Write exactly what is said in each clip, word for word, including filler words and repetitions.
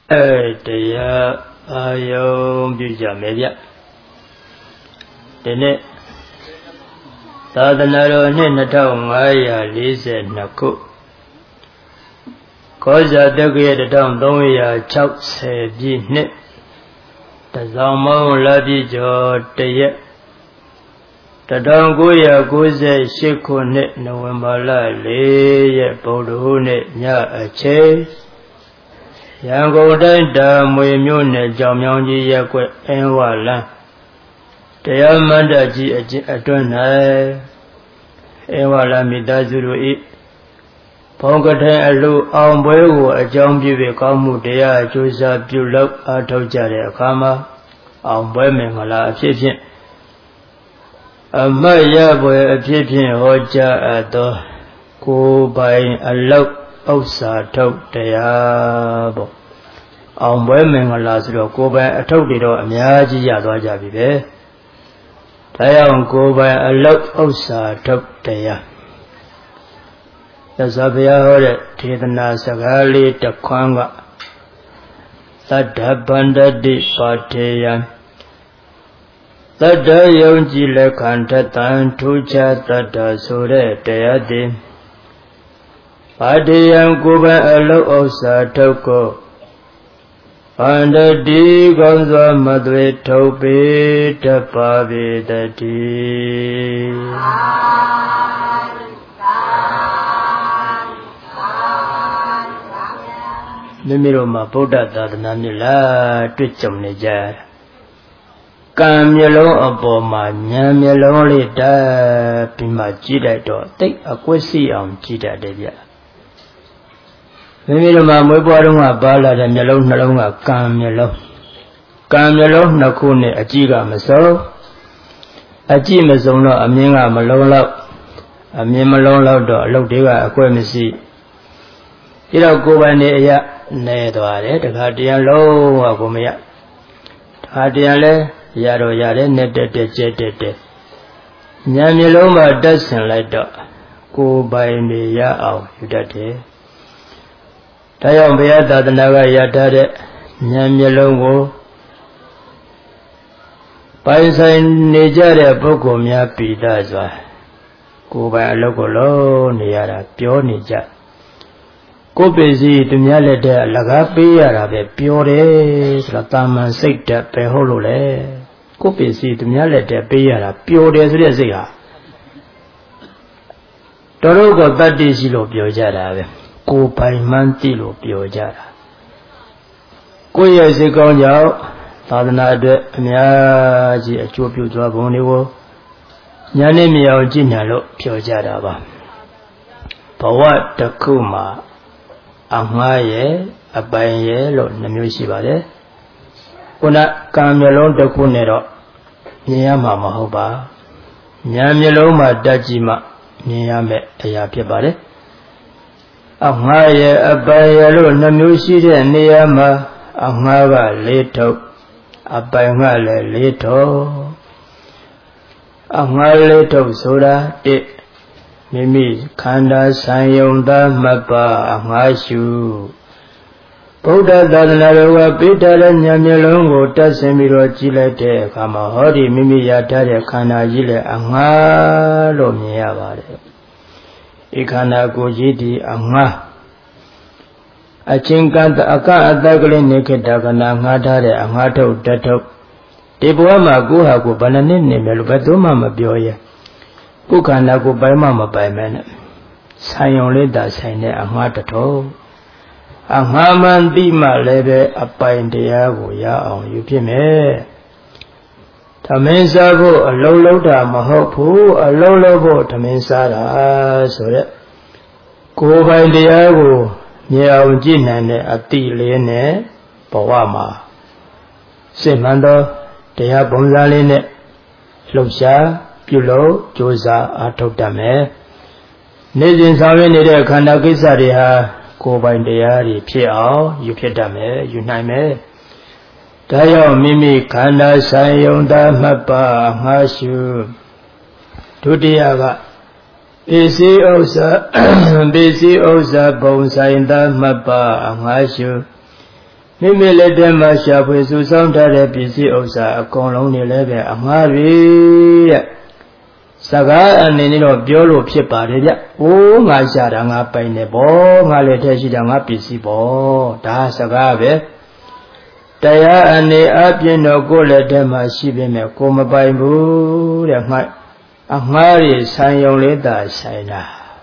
တရားအာယုံပြုကြမယ်ဗျဒီနေ့သာသနာတော်နှစ်နှစ်ထောင်ငါးရာလေးဆယ်နှစ်ခုကောဇာတက္ကရာတစ်ထောင်သုံးရာခြောက်ဆယ်ပြည့်နှစ်တစောင်းမုံလပြည့်ကျော်တရက်တစ်ထောင်ကိုးရာကိုးဆယ်ရှစ်ခုနှစ်နိုဝင်ဘာလလေးရက်ဗုဒ္ဓဟူးနေ့ညအချိန်ရန်ကုန်တိုင်းတာမွေမြို့နယ်ကြောင်မြောင်းကြီးရပ်ကွက်အင်းဝလန်းတရားမန္တကြီးအတွင်း၌အင်းဝလန်းမိသားစုတို့၏ဘုံကထိုင်အလှအောင်ပွဲကိုအကြောင်းပြုပြီးကောင်းမှုတရားအကျိုးစားပြုလုပ်အားထုတ်ကြတဲ့အခါမှာအောင်ပွဲမင်္ဂလာအဖြစ်ဖြင့်အမတ်ရပွဲအဖြစ်ဖြင့်ဟောကြားအပ်သောကိုယ်ပိုင်အလုပ်ဥစ္စာထုတ်တရားပေါ့အောင်ပွဲမင်္ဂလာဆိုတော့ကိုယ်ပိုင်အထုတ်တွေတော့အများကြီးရသွားကြပြီပဲဒါကြောင့်ကိုယ်ပိုင်အလုပ်ဥစ္စာထုတ်တရားသစ္စာဘုရားဟောတဲ့ဒေသနာစကားလေးတစ်ခွန်းကသတ္တဗန္တတိပါထေယံသတ္တယုံကြည်လက်ခံတတံထူးခြားတတ္တဆိုတဲ့တရားသည်ပါထေယံကိုယ်ပိုင်အလုပ်ဥစ္စာထုတ်ကိုဗန္တတိကောင်းစွာမသွေထုတ်ပေတပါပေတတိမိမိတို့မှာဗုဒ္ဓသာသနာမြစ်လားတွေ့ကြုံနေကြကံမျက်လုံးအပေါ်မှာဉာဏ်မျက်လုံးလေးတက်ပြီးမှကြည့်လိုက်တော့တိတ်အကွက်စီအောင်ကြည့်တတ်တယ်ဗျမိမိတို့မှာမွေးဖွားတုန်းကပါလာတဲ့မျက်လုံးနှလုံးကကံမျက်လုံးကံမျက်လုံးနှစ်ခုနဲ့အကြည့်ကမစုံအကြည့်မစုံတော့အမြင်ကမလုံးလောက်အမြင်မလုံးလောက်တော့အလုပ်တွေကအကွက်မရှိပြီးတော့ကိုယ်ပိုင်နေအရာနေသွားတယ်တခါတရံလုံးဝကိုမရတခါတရံလဲရတော့ရတယ်နဲ့တက်တက်ကျဲတက်တက်ဉာဏ်မျိုးလုံးမှာတက်ဆင်လိုက်တော့ကိုယ်ပိုင်နေရအောင်ယူတတ်တယ်ဒါကြောင့်ဘုရားသာသနာကရထားတဲ့ဉာဏ်မျိုးလုံးကိုပိုင်ဆိုင်နေကြတဲ့ပုဂ္ဂိုလ်များပိသစွာကိုယ်ပိုင်အလုပ်ကိုလုံးနေရတာပြောနေကြကိုယ်ပစ္စည်းသူများလက်တဲ့အလကားပေးရတာပဲပြောတယ်ဆိုတော့တာမန်စိတ်တက်ပဲဟုတ်လို့လေကိုယ်ပစ္စည်းသူများလက်တဲ့ပေးရတာပြောတယ်ဆိုတဲ့စိတ်ဟာတော်တော်ကတတ္တိရှိလို့ပြောကြတာပဲကိုယ်ပိုင်မှန်းသိလို့ပြောကြတာကိုယ့်ရဲ့စိတ်ကောင်းကြောင့်သာသနာအတွက်အများကြီးအကျိုးပြုသွားပုံတွေကိုညာနဲ့မြေအောင်ကြည်ညာလို့ပြောကြတာပါဘဝတစ်ခုမှာအမှားရဲ့အပိုင်ရဲ့လို့နှမျိုးရှိပါတယ်ခုနကံမျိုးလုံးတစ်ခုနဲ့တော့မြင်ရမှာမဟုတ်ပါဉာဏ်မျိုးလုံးမှာတက်ကြည့်မှမြင်ရမယ့်အရာဖြစ်ပါတယ်အမှားရဲ့အပိုင်ရဲ့လို့နှမျိုးရှိတဲ့နေရာမှာအမှားကလေးထုတ်အပိုင်ကလည်းလေးထုတ်အမှားလေးထုတ်ဆိုတာတစ်မိမိခန္ဓာဆံယုံသားမှတ်ပါအမှားရှုဗုဒ္ဓသာသနာတော်ကပိဋကတဲ့ဉာဏ်မျိုးလုံးကိုတက်ဆင်ပြီးတော့ကြည့်လိုက်တဲ့အခါမှာဟောဒီမိမိရထားတဲ့ခန္ဓာကြီးလည်းအမှားလို့မြင်ရပါတယ်ဤခန္ဓာကိုယ်ကြီးဒီအမှားအချင်းကံအကအတ္တကလေးနေခေတ္တကနာငှားထားတဲ့အမှားထုတ်တထုတ်ဒီဘဝမှာကိုယ်ဟာကိုယ်ဘယ်နှစ်နေမယ်လို့ဘယ်သူမှမပြောရဲကိုယ်ခန္ဓာကိုယ်ပိုင်မှမပိုင်မဲနဲ့ဆိုင်ုံလေးသာဆိုင်တဲ့အမှားတထုတ်အမှားမှန်သိမှလည်းပဲအပိုင်တရားကိုရအောင်ယူဖြစ်မယ်သမင်းစားဖို့အလုံးလုံးတာမဟုတ်ဘူးအလုံးလုံးဖို့သမင်းစားတာဆိုရက်ကိုယ်ပိုင်တရားကိုမြင်အောင်ကြည့်နိုင်တဲ့အတိလေးနဲ့ဘဝမှာစိတ်မှန်သောတရားပုံစံလေးနဲ့လှုပ်ရှားပြုလို့ကြိုးစားအားထုတ်တတ်မယ်နေ့စဉ်ဆောင်ရွက်နေတဲ့ခန္ဓာကိစ္စတွေဟာကိုယ်ပိုင်တရားတွေဖြစ်အောင်ယူဖြစ်တတ်မယ်ယူနိုင်မယ်ဒါကြောင့်မိမိခန္ဓာဆံယုံသားမှတ်ပါငှားရှုဒုတိယကပစ္စည်းဥစ္စာပစ္စည်းဥစ္စာပုံဆိုင်သားမှတ်ပါငှားရှုမိမိလက်ထဲမှာရှာဖွေစုဆောင်းထားတဲ့ပစ္စည်းဥစ္စာအကုန်လုံးနေလည်းပဲအမှားတွေတဲ့စကားအနေနဲ့တော့ပြောလို့ဖြစ်ပါတယ်ဗျ။အိုးငါရှာတာငါပိုင်တယ်ပေါ့ငါလက်ထဲရှိတာငါပစ္စည်းပေါ့ဒါစကားပဲ။တရားအနေအပြင်တော့ကိုယ်လက်ထဲမှာရှိပေမဲ့ကိုမပိုင်ဘူးတဲ့ငါအမှားတွေဆိုင်ုံလေးသာဆိုင်တာ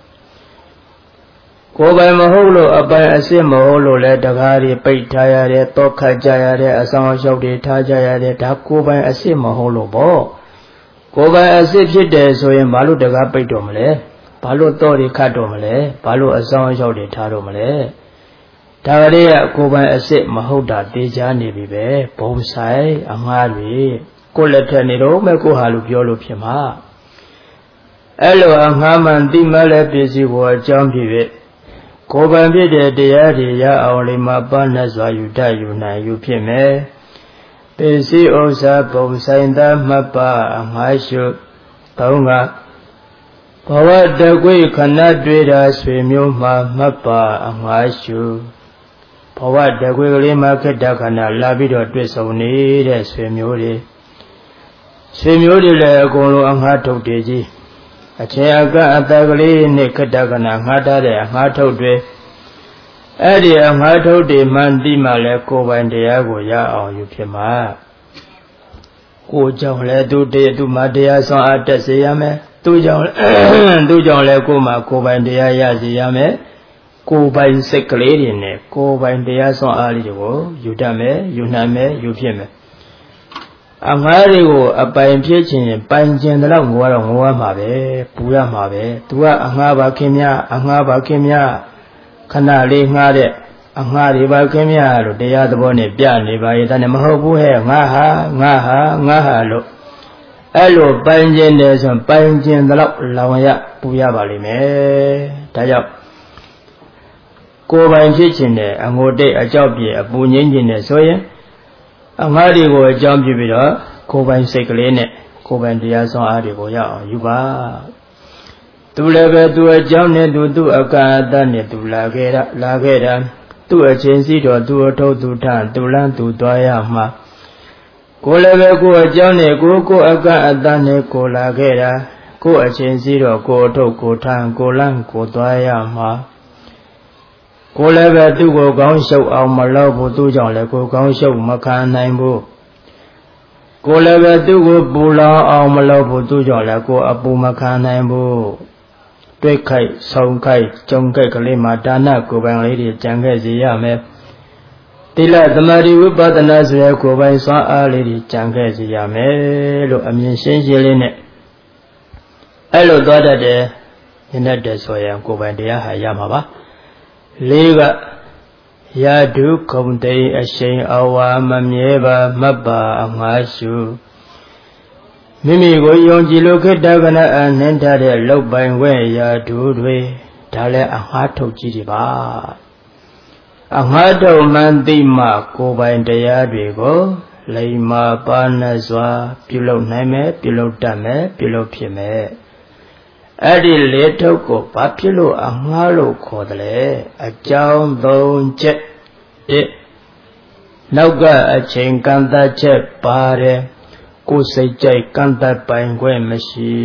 ကိုယ်ပိုင်မဟုတ်လို့အပိုင်အစစ်မဟုတ်လို့လဲတကားတွေပိတ်ထားရတယ်တောခတ်ကြရတယ်အဆောင်အရှောက်တွေထားကြရတယ်ဒါကိုယ်ပိုင်အစစ်မဟုတ်လို့ပေါ့ကိုယ်ပိုင်အစစ်ဖြစ်တယ်ဆိုရင်ဘာလို့တကားပိတ်တော့မလဲဘာလို့တောတွေခတ်တော့မလဲဘာလို့အဆောင်အရှောက်တွေထားတော့မလဲဒါကလေးကကိုယ်ပိုင်အစစ်မဟုတ်တာသိချနေပြီပဲဘုံဆိုင်အငှားတွေကိုယ်လက်ထက်နေတော့မဲ့ကိုဟာလို့ပြောလို့ဖြစ်မှာအဲ့လိုအငှားမှန်သိမှလည်းပစ္စည်းကိုအကြောင်းဖြစ်ဖြစ်ကိုယ်ပိုင်ဖြစ်တဲ့တရားတွေရအောင်လေးမှာပါဏတ်စွာယူတတ်ယူနိုင်ယူဖြစ်မယ်ပစ္စည်းဥစ္စာပုံဆိုင်သားမှတ်ပါအငှားရှုသုံးကဘဝတကွေခဏတွေ့တာဆွေမျိုးမှမှတ်ပါအငှားရှုဘဝတကွေကလေးမှာခက်တခဏလာပြီးတော့တွေ့ဆုံနေတဲ့ဆွေမျိုးတွေဆွေမျိုးတွေလည်းအကုန်လုံးအငှားထုတ်တယ်ကြီးအချင်းအကအတကလေးနဲ့ခတကနာငှားထားတဲ့အငှားထုတ်တွေအဲ့ဒီအငှားထုတ်တွေမှန်တိမှလည်းကိုယ်ပိုင်တရားကိုရအောင်ယူဖြစ်မှာကိုကြောင့်လည်းသူတည်းသူမှတရားဆောင်အပ်တက်စေရမယ်သူကြောင့်သူကြောင့်လည်းကိုယ်မှကိုယ်ပိုင်တရားရစေရမယ်ကိုယ်ပိုင်စိတ်ကလေးတွေနဲ့ကိုယ်ပိုင်တရားဆောင်အားလေးတွေကိုယူတတ်မယ်ယူနိုင်မယ်ယူဖြစ်မယ်အငှားတွေကိုအပိုင်ဖြစ်ခြင်းပိုင်ခြင်းတော့ငိုရတော့ငိုရမှာပဲပူရမှာပဲသူကအငှားပါခင်ဗျအငှားပါခင်ဗျခဏလေးငှားတဲ့အငှားတွေပါခင်ဗျလို့တရားသဘောနဲ့ပြနေပါရဲ့ဒါနဲ့မဟုတ်ဘူးဟဲ့ငါဟာငါဟာငါဟာလို့အဲ့လိုပိုင်ခြင်းတယ်ဆိုပိုင်ခြင်းတော့လောင်ရပူရပါလိမ့်မယ်ဒါကြောင့်ကိုယ်ပိုင်ဖြစ်ခြင်းနဲ့အငိုတိတ်အကြောက်ပြေအပူငြိမ်းခြင်းနဲ့ဆိုရင်အငှားတွေကိုအကြောင်းပြုပြီးတော့ကိုယ်ပိုင်စိတ်ကလေးနဲ့ကိုယ်ပိုင်တရားဆောင်အားတွေကိုရအောင်ယူပါသူလည်းပဲသူအကြောင်းနဲ့သူသူအကန့်အသတ်နဲ့သူလာခဲ့တာလာခဲ့တာသူအချင်းစီတော့သူအထုတ်သူထသူလန်းသူသွားရမှာကိုယ်လည်းပဲကိုယ်အကြောင်းနဲ့ကိုယ်ကိုအကန့်အသတ်နဲ့ကိုလာခဲ့တာကိုယ်အချင်းစီတော့ကိုယ်အထုတ်ကိုထကိုလန်းကိုသွားရမှာကိုယ်လည်းပဲသူ့ကိုကောင်းရှုပ်အောင်မလုပ်ဘူးသူကြောင့်လည်းကိုယ်ကောင်းရှုပ်မခံနိုင်ဘူးကိုယ်လည်းပဲသူ့ကိုပူလောင်အောင်မလုပ်ဘူးသူကြောင့်လည်းကိုယ်အပူမခံနိုင်ဘူးတွေ့ခိုက်ဆုံခိုက်ကြုံခိုက်ကလေးမှာဒါနကိုယ်ပိုင်လေးတွေကြံခဲ့စေရမယ်သီလသမာဓိဝိပဿနာဆိုရကိုယ်ပိုင်စွမ်းအားလေးတွေကြံခဲ့စေရမယ်လို့အမြင်ရှင်းရှင်းလေးနဲ့အဲ့လိုသွားတတ်တယ်ညနေတည်းဆိုရင်ကိုယ်ပိုင်တရားဟာရမှာပါလေးကယာဒုခုံတိန်အရှိန်အဝါမမြဲပါမတ်ပါအငှားရှုမိမိကိုယုံကြည်လို့ခေတ္တကနာအနှင်းထားတဲ့လောက်ပိုင်ဝဲယာဒုတွေဒါလည်းအငှားထုတ်ကြည့်ဒီပါအငှားထုတ်မှန်သိမှကိုယ်ပိုင်တရားတွေကိုလိမ္မာပါဏစွာပြုလုပ်နိုင်မယ်ပြုလုပ်တတ်မယ်ပြုလုပ်ဖြစ်မယ်အဲ့ဒီလေထုတ်ကိုဘာဖြစ်လို့အငှားလို့ခေါ်တယ်လဲအကြောင်းသုံးချက်တစ်နောက်ကအချိန်ကန့်သတ်ချက်ပါတယ်ကိုယ်စိတ်ကြိုက်ကန့်သတ်ပိုင်ခွင့်မရှိ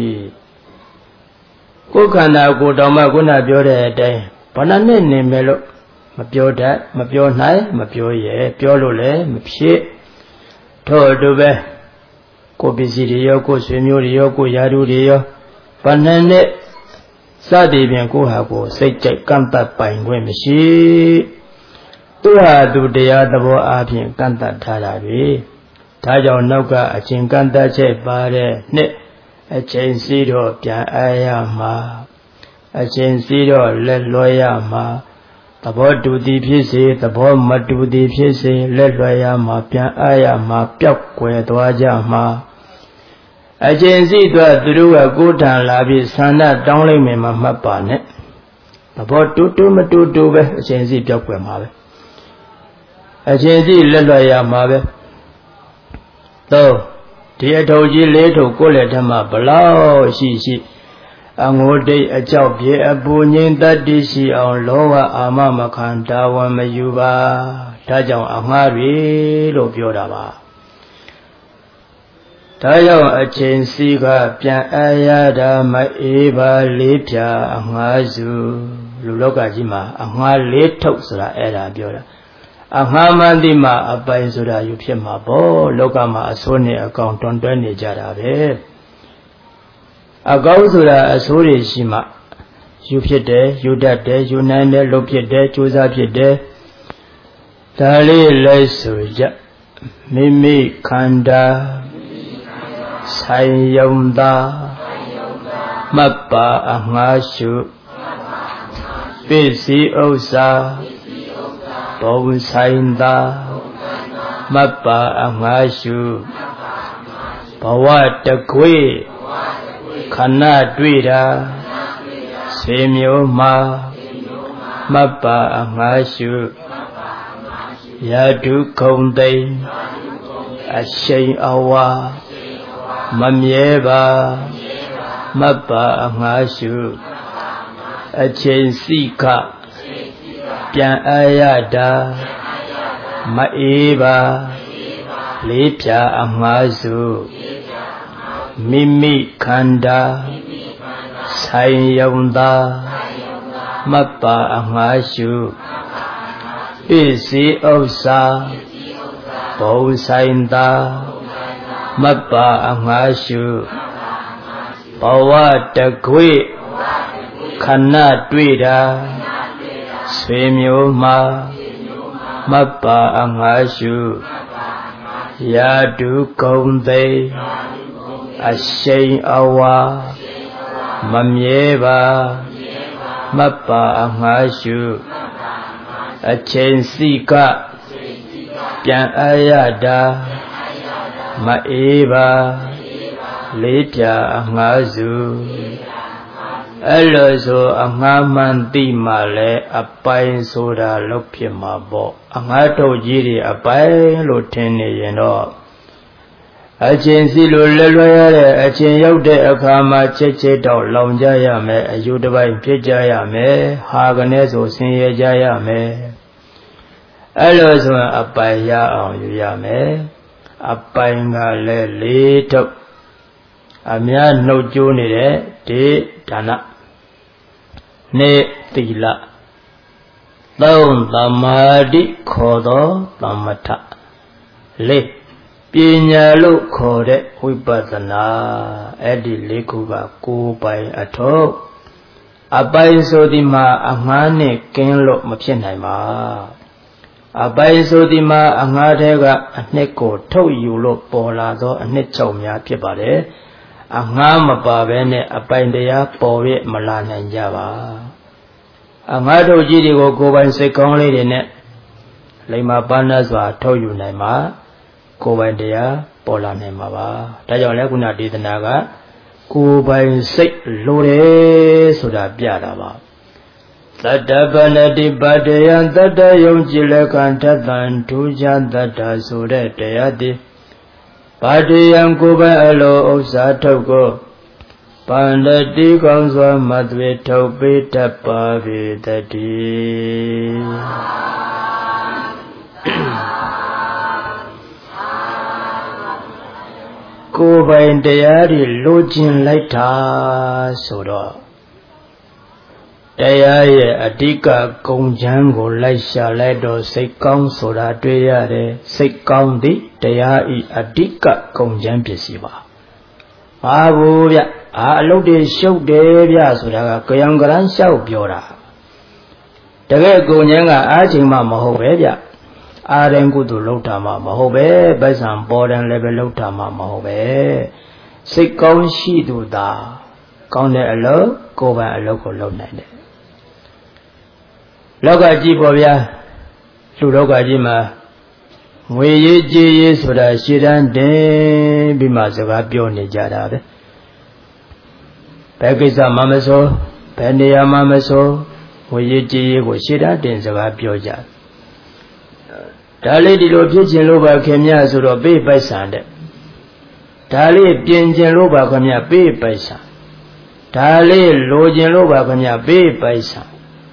ကိုယ်ခန္ဓာကိုယ်တော်မှခုနပြောတဲ့အတိုင်းဘာနာနဲ့နေမယ်လို့မပြောတတ်မပြောနိုင်မပြောရဲပြောလို့လည်းမဖြစ်ထို့အတူပဲကိုယ်ပစ္စည်းတွေရောကိုယ်ဆွေမျိုးတွေရောကိုယ်ယာတုတွေရောဗဏ္ဏနဲ့စသည်ဖြင့်ကိုယ်ဟာကိုယ်စိတ်ကြိုက်ကန့်သတ်ပိုင်ခွင့်မရှိသူဟာသူတရားသဘောအားဖြင့်ကန့်သတ်ထားတာတွေဒါကြောင့်နောက်ကအချိန်ကန့်သတ်ချက်ပါတဲ့နှစ်အချိန်စီတော့ပြန်အားရမှာအချိန်စီတော့လက်လွှဲရမှာသဘောတူသည်ဖြစ်စေသဘောမတူသည်ဖြစ်စေလက်လွှဲရမှာပြန်အားရမှာပျောက်ကွယ်သွားကြမှာအချင်းစီတော့သူတို့ကကိုယ်ထံလာပြီးဆန္ဒတောင်းလိုက်မယ်မှမှတ်ပါနဲ့သဘောတူတူမတူတူပဲအချင်းစီပြောက်ွယ်မှာပဲအချင်းစီလက်လွှဲရမှာပဲတော့ဒီအထုပ်ကြီးလေးထုပ်ကိုယ်လက်ထက်မှာဘလောက်ရှိရှိအငိုတိတ်အကြောက်ပြေအပူငိမ့်တတ်တည်ရှိအောင်လောဘအာမမခံတာဝန်မယူပါဒါကြောင့်အငှားတွေလို့ပြောတာပါဒါကြောင့်အချင်းစီကပြန်အားရတာမအေးပါလေးဖြာအငှားစုလူလောကကြီးမှာအငှားလေးထုတ်ဆိုတာအဲ့ဒါပြောတာအငှားမှန်တိမှာအပိုင်ဆိုတာယူဖြစ်မှာပေါ့လောကမှာအဆိုးနဲ့အကောင်တွန်တွဲနေကြတာပဲအကောင်းဆိုတာအဆိုးတွေရှိမှယူဖြစ်တယ်ယူတတ်တယ်ယူနိုင်တယ်လုပ်ဖြစ်တယ်ကြိုးစားဖြစ်တယ်ဒါလေးလိုက်ဆိုကြမိမိခန္ဓာဆိုင်ယုံသာမှတ်ပါအငှားရှုပစ္စည်းဥစ္စာဘုံဆိုင်သာမှတ်ပါအငှားရှုဘဝတကွေခဏတွေ့တာဆွေမျိုးမှာမှတ်ပါအငှားရှုရာဓုခုံသိမ်းအရှိန်အဝါမမြဲပါမှတ်ပါအငှားရှုအချိန်စိကပြန်အားရတာမအေးပါလေးဖြာအငှားရှုမိမိခန္ဓာဆိုင်ယုံသာမှတ်ပါအငှားရှုပစ္စည်းဥစ္စာဘုံဆိုင်သာမှတ်ပါအငှားရှုဘဝတကွေခဏတွေ့တာဆွေမျိုးမှာမှတ်ပါအငှားရှုရာဓုကုံသိအရှိန်အဝါမမြဲပါမှတ်ပါအငှားရှုအချိန်စိကပြန်အားရတာမအေးပါလေးဖြာအငှားစုအဲ့လိုဆိုအငှားမှန်သိမှလည်းအပိုင်ဆိုတာလို့ဖြစ်မှာပေါ့အငှားထုတ်ကြီးတွေအပိုင်လို့ထင်နေရင်တော့အချင်းစီလိုလွယ်လွယ်ရတဲ့အချင်းရောက်တဲ့အခါမှာချက်ချက်တော့လောင်ကြရမယ်အယူတစ်ပိုင်းဖြစ်ကြရမယ်ဟာကနေဆိုဆင်းရဲကြရမယ်အဲ့လိုဆိုရင်အပိုင်ရအောင်ယူရမယ်အပိုင်ကလည်းလေးထုတ်အများနှုတ်ကြိုးနေတဲ့ဒေဒါနနေတိလသုံးသမာဓိခေါ်သောသမထလေးပညာလို့ခေါ်တဲ့ဝိပဿနာအဲ့ဒီလေးခုကကိုယ်ပိုင်အထုပ်အပိုင်ဆိုဒီမှာအငှားနဲ့ကင်းလို့မဖြစ်နိုင်ပါအပိုင်ဆိုဒီမှာအငှားထဲကအနှစ်ကိုထုတ်ယူလို့ပေါ်လာသောအနှစ်ချုပ်များဖြစ်ပါတယ်အငှားမပါဘဲနဲ့အပိုင်တရားပေါ်ရမလာနိုင်ကြပါအငှားထုတ်ကြီးတွေကိုကိုယ်ပိုင်စိတ်ကောင်းလေးတွေနဲ့လိမ္မာပါဏစွာထုတ်ယူနိုင်မှာကိုယ်ပိုင်တရားပေါ်လာနိုင်မှာပါဒါကြောင့်လည်းခုနဒေသနာကကိုယ်ပိုင်စိတ်လိုတယ်ဆိုတာပြတာပါသတ္တပနတိပတ္တယံသတ္တယုံကြည်လက်ခံထသံထူးခြားတတ္တဆိုတဲ့တရားတိပါတယံကိုယ်ပိုင်အလိုဥစ္စာထုတ်ကိုပန္တတိကောင်းစွာမသွေထုတ်ပေးတတ်ပါပေတည်းကိုယ်ပိုင်တရားတွေလိုချင်လိုက်တာဆိုတော့တရားရဲ့အဓိကဂုံချမ်းကိုလိုက်ရှာလိုက်တော့စိတ်ကောင်းဆိုတာတွေ့ရတယ်စိတ်ကောင်းသည့်တရားဤအဓိကဂုံချမ်းပစ္စည်းပါဘာဘူးဗျအာအလုပ်တွေရှုပ်တယ်ဗျဆိုတာကကြောင်ကရန်လျှောက်ပြောတာတကယ်ဂုံချမ်းကအားချိန်မှမဟုတ်ပဲဗျအာရင်ကုသိုလ်လောက်တာမှမဟုတ်ပဲပိုက်ဆံပေါ်တယ်လည်းပဲလောက်တာမှမဟုတ်ပဲစိတ်ကောင်းရှိသူသာကောင်းတဲ့အလုပ်ကိုယ်ပိုင်အလုပ်ကိုလုပ်နိုင်တယ်လောကကြီးပေါ်ဗျာလူလောကကြီးမှာငွေရေးကြေးရေးဆိုတာရှည်တန်းတင်ပြီးမှစကားပြောနေကြတာပဲဘယ်ကိစ္စမှမဆိုဘယ်နေရာမှမဆိုငွေရေးကြေးရေးကိုရှည်တန်းတင်စကားပြောကြဒါလေးဒီလိုဖြစ်ခြင်းလို့ပါခင်ဗျဆိုတော့ပေးပိုက်ဆံတဲ့ဒါလေးပြင်ခြင်းလို့ပါခင်ဗျပေးပိုက်ဆံဒါလေးလိုခြင်းလို့ပါခင်ဗျပေးပိုက်ဆံ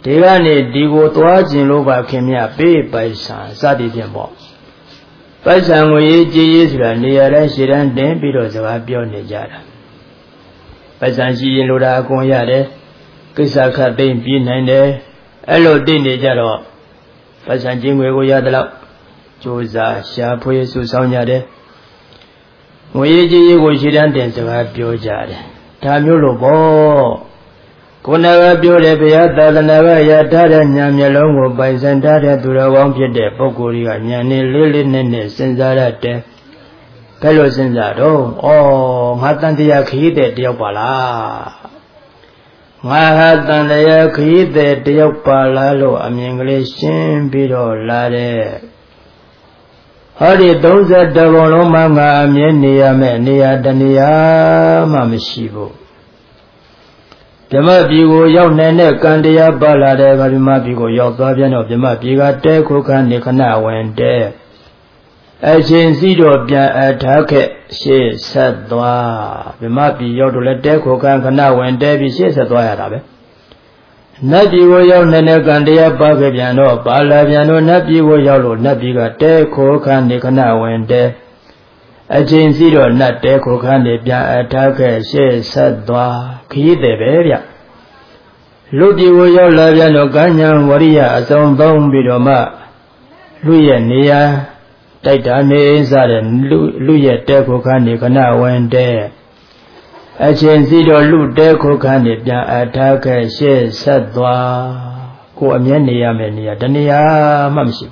ဒီကနေဒီကိုသွားခြင်းလို့ပါခင်ဗျပေးပိုက်ဆံစသည်ဖြင့်ပေါ့ပိုက်ဆံငွေရေးကြေးရေးဆိုတာနေရာတိုင်းရှည်တန်းတင်ပြီးတော့စကားပြောနေကြတာပိုက်ဆံရှိရင်လိုတာအကုန်ရတယ်ကိစ္စခတ်သိမ့်ပြီးနိုင်တယ်အဲ့လိုသိနေကြတော့ပိုက်ဆံချင်းငွေကိုရသလောက်ကြိုးစားရှာဖွေစုဆောင်းကြတယ်ငွေရေးကြေးရေးကိုရှည်တန်းတင်စကားပြောကြတယ်ဒါမျိုးလို့ပေါ့ကိုယ်နာကပြောတဲ့ဘုရားသာသနာ့ရထားတဲ့ဉာဏ်မျက်လုံးကိုပိုင်ဆိုင်ထားတဲ့သူတော်ကောင်းဖြစ်တဲ့ပုဂ္ဂိုလ်ကြီးကဉာဏ်နဲ့လေးလေးနက်နက်စဉ်းစားရတယ်။ဘယ်လိုစဉ်းစားတော့ဩငါတန်တရားခရီးတဲ့တယောက်ပါလား။ငါဟာတန်တရားခရီးတဲ့တယောက်ပါလားလို့အမြင်ကလေးရှင်းပြီးတော့လာတဲ့ဟောဒီသုံးဆယ်တဘုံလုံးမှာငါအမြဲနေရမယ်နေရာတနေရာမှမရှိဘူးဓမ္မပြည်ကိုရောက်နေတဲ့ကံတရားပါလာတဲ့ဗမပြည်ကိုရောက်သွားပြန်တော့ဗမပြည်ကတဲခုခန်းနေခဏဝင်တဲ့အချင်းစီတော့ပြန်အထားခဲ့ရှေ့ဆက်သွားဗမပြည်ရောက်တော့လဲတဲခုခန်းခဏဝင်တဲပြီးရှေ့ဆက်သွားရတာပဲနတ်ပြည်ကိုရောက်နေတဲ့ကံတရားပါခဲ့ပြန်တော့ပါလာပြန်တော့နတ်ပြည်ကိုရောက်လို့နတ်ပြည်ကတဲခုခန်းနေခဏဝင်တဲ့အချင်းစီတော့နတ်တဲခုခန်းနေပြန်အထားခဲ့ရှေ့ဆက်သွားခရီးတယ်ပဲဗျလူပြည်ကိုရောက်လာပြန်တော့ကဉ္ဉံဝရိယအစုံသုံးပြီးတော့မှလူရဲ့နေရာတိုက်တာနေစားတဲ့လူလူရဲ့တဲခုခန်းနေခဏဝင်တဲ့အချင်းစီတော့လူတဲခုခန်းနေပြန်အထားခဲ့ရှေ့ဆက်သွားကိုအမြဲနေရမယ်နေရာတနေရာမှမရှိ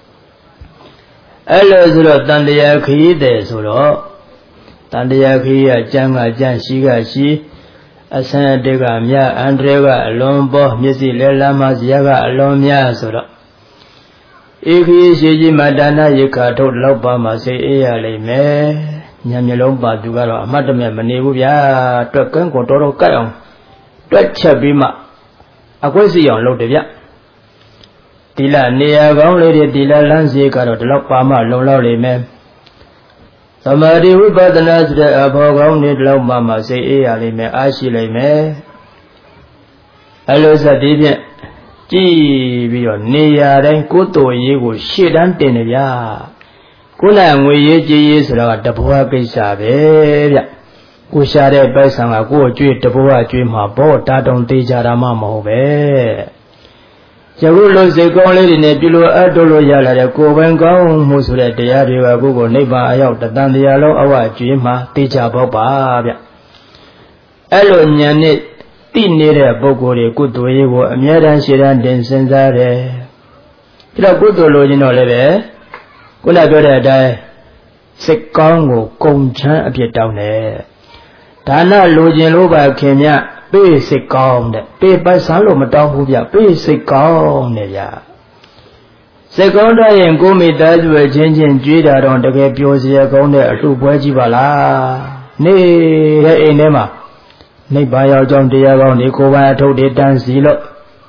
အဲ့လိုဆိုတော့တန်တရားခရီးတယ်ဆိုတော့တန်တရားခရီးကကျမ်းကကျမ်းရှိကရှိအဆန်တေကမြအန္တရေကအလွန်ပေါ်မျက်စိလဲလမ်းမစရာကအလွန်များဆိုတော့ဧခရီးရှိကြီးမှာဒါနရိက္ခာထုတ်လောက်ပါမှစိတ်အေးရလိမ့်မယ်ညမျက်လုံးပါသူကတော့အမှတ်တမဲ့မနေဘူးဗျာတွက်ကန်းကိုတော်တော်ကတ်အောင်တွက်ချက်ပြီးမှအကွက်စီအောင်လုပ်တယ်ဗျတီလာနေရာကောင်းလေးတွေတီလာလမ်းစီကတော့ဒီလောက်ပါမှလုံလောက်လိမ့်မယ်သမာဓိဝိပဿနာဆိုတဲ့အဘောကောင်းတွေဒီလောက်မှမှစိတ်အေးရလိမ့်မယ်အားရှိလိမ့်မယ်အလိုစသည်ဖြင့်ကြည်ပြီးတော့နေရာတိုင်းကိုယ်တော်ရေးကိုရှေ့တန်းတင်နေဗျာကိုယ်နဲ့ငွေရေးကြေးရေးဆိုတော့တဘဝကိစ္စပဲဗျကိုရှာတဲ့ပိုက်ဆံကကိုယ်အကျွေးတဘဝအကျွေးမှာဘောတာတုံသေးကြတာမှမဟုတ်ပဲယခုလိုစိတ်ကောင်းလေးတွေနဲ့ပြုလို့အပ်လို့ရလာတဲ့ကိုယ်ပိုင်ကောင်းမှုဆိုတဲ့တရားတွေကကိုယ်ကိုနိဗ္ဗာန်အရောက်တန်တရားလုံးအဝအကျွေးမှာသိကြပေါ့ပါဗျအဲ့လိုဉာဏ်နဲ့သိနေတဲ့ပုဂ္ဂိုလ်တွေကုသိုလ်ရေးကိုအမြဲတမ်းရှေ့တန်းတင်စဉ်းစားတယ်ပြီးတော့ကုသိုလ်လိုချင်တော့လည်းပဲခုနပြောတဲ့အတိုင်းစိတ်ကောင်းကိုကုံချမ်းအဖြစ်တောင်းတယ်ဒါနလိုချင်လို့ပါခင်ဗျပေးစိတ်ကောင်းတဲ့ပေးပိုက်ဆံလို့မတောင်းဘူးဗျပေးစိတ်ကောင်းတယ်ဗျစိတ်ကောင်းတဲ့ရင်ကိုမိသားစုရဲ့ချင်းချင်းကြွေးတာတော့တကယ်ပျော်စရာကောင်းတဲ့အလှပွဲကြီးပါလားနေတဲ့အိမ်ထဲမှာနိဗ္ဗာန်ရောက်ကြောင်းတရားကောင်းဒီကိုယ်ပိုင်အထုတ်တွေတန်းစီလို့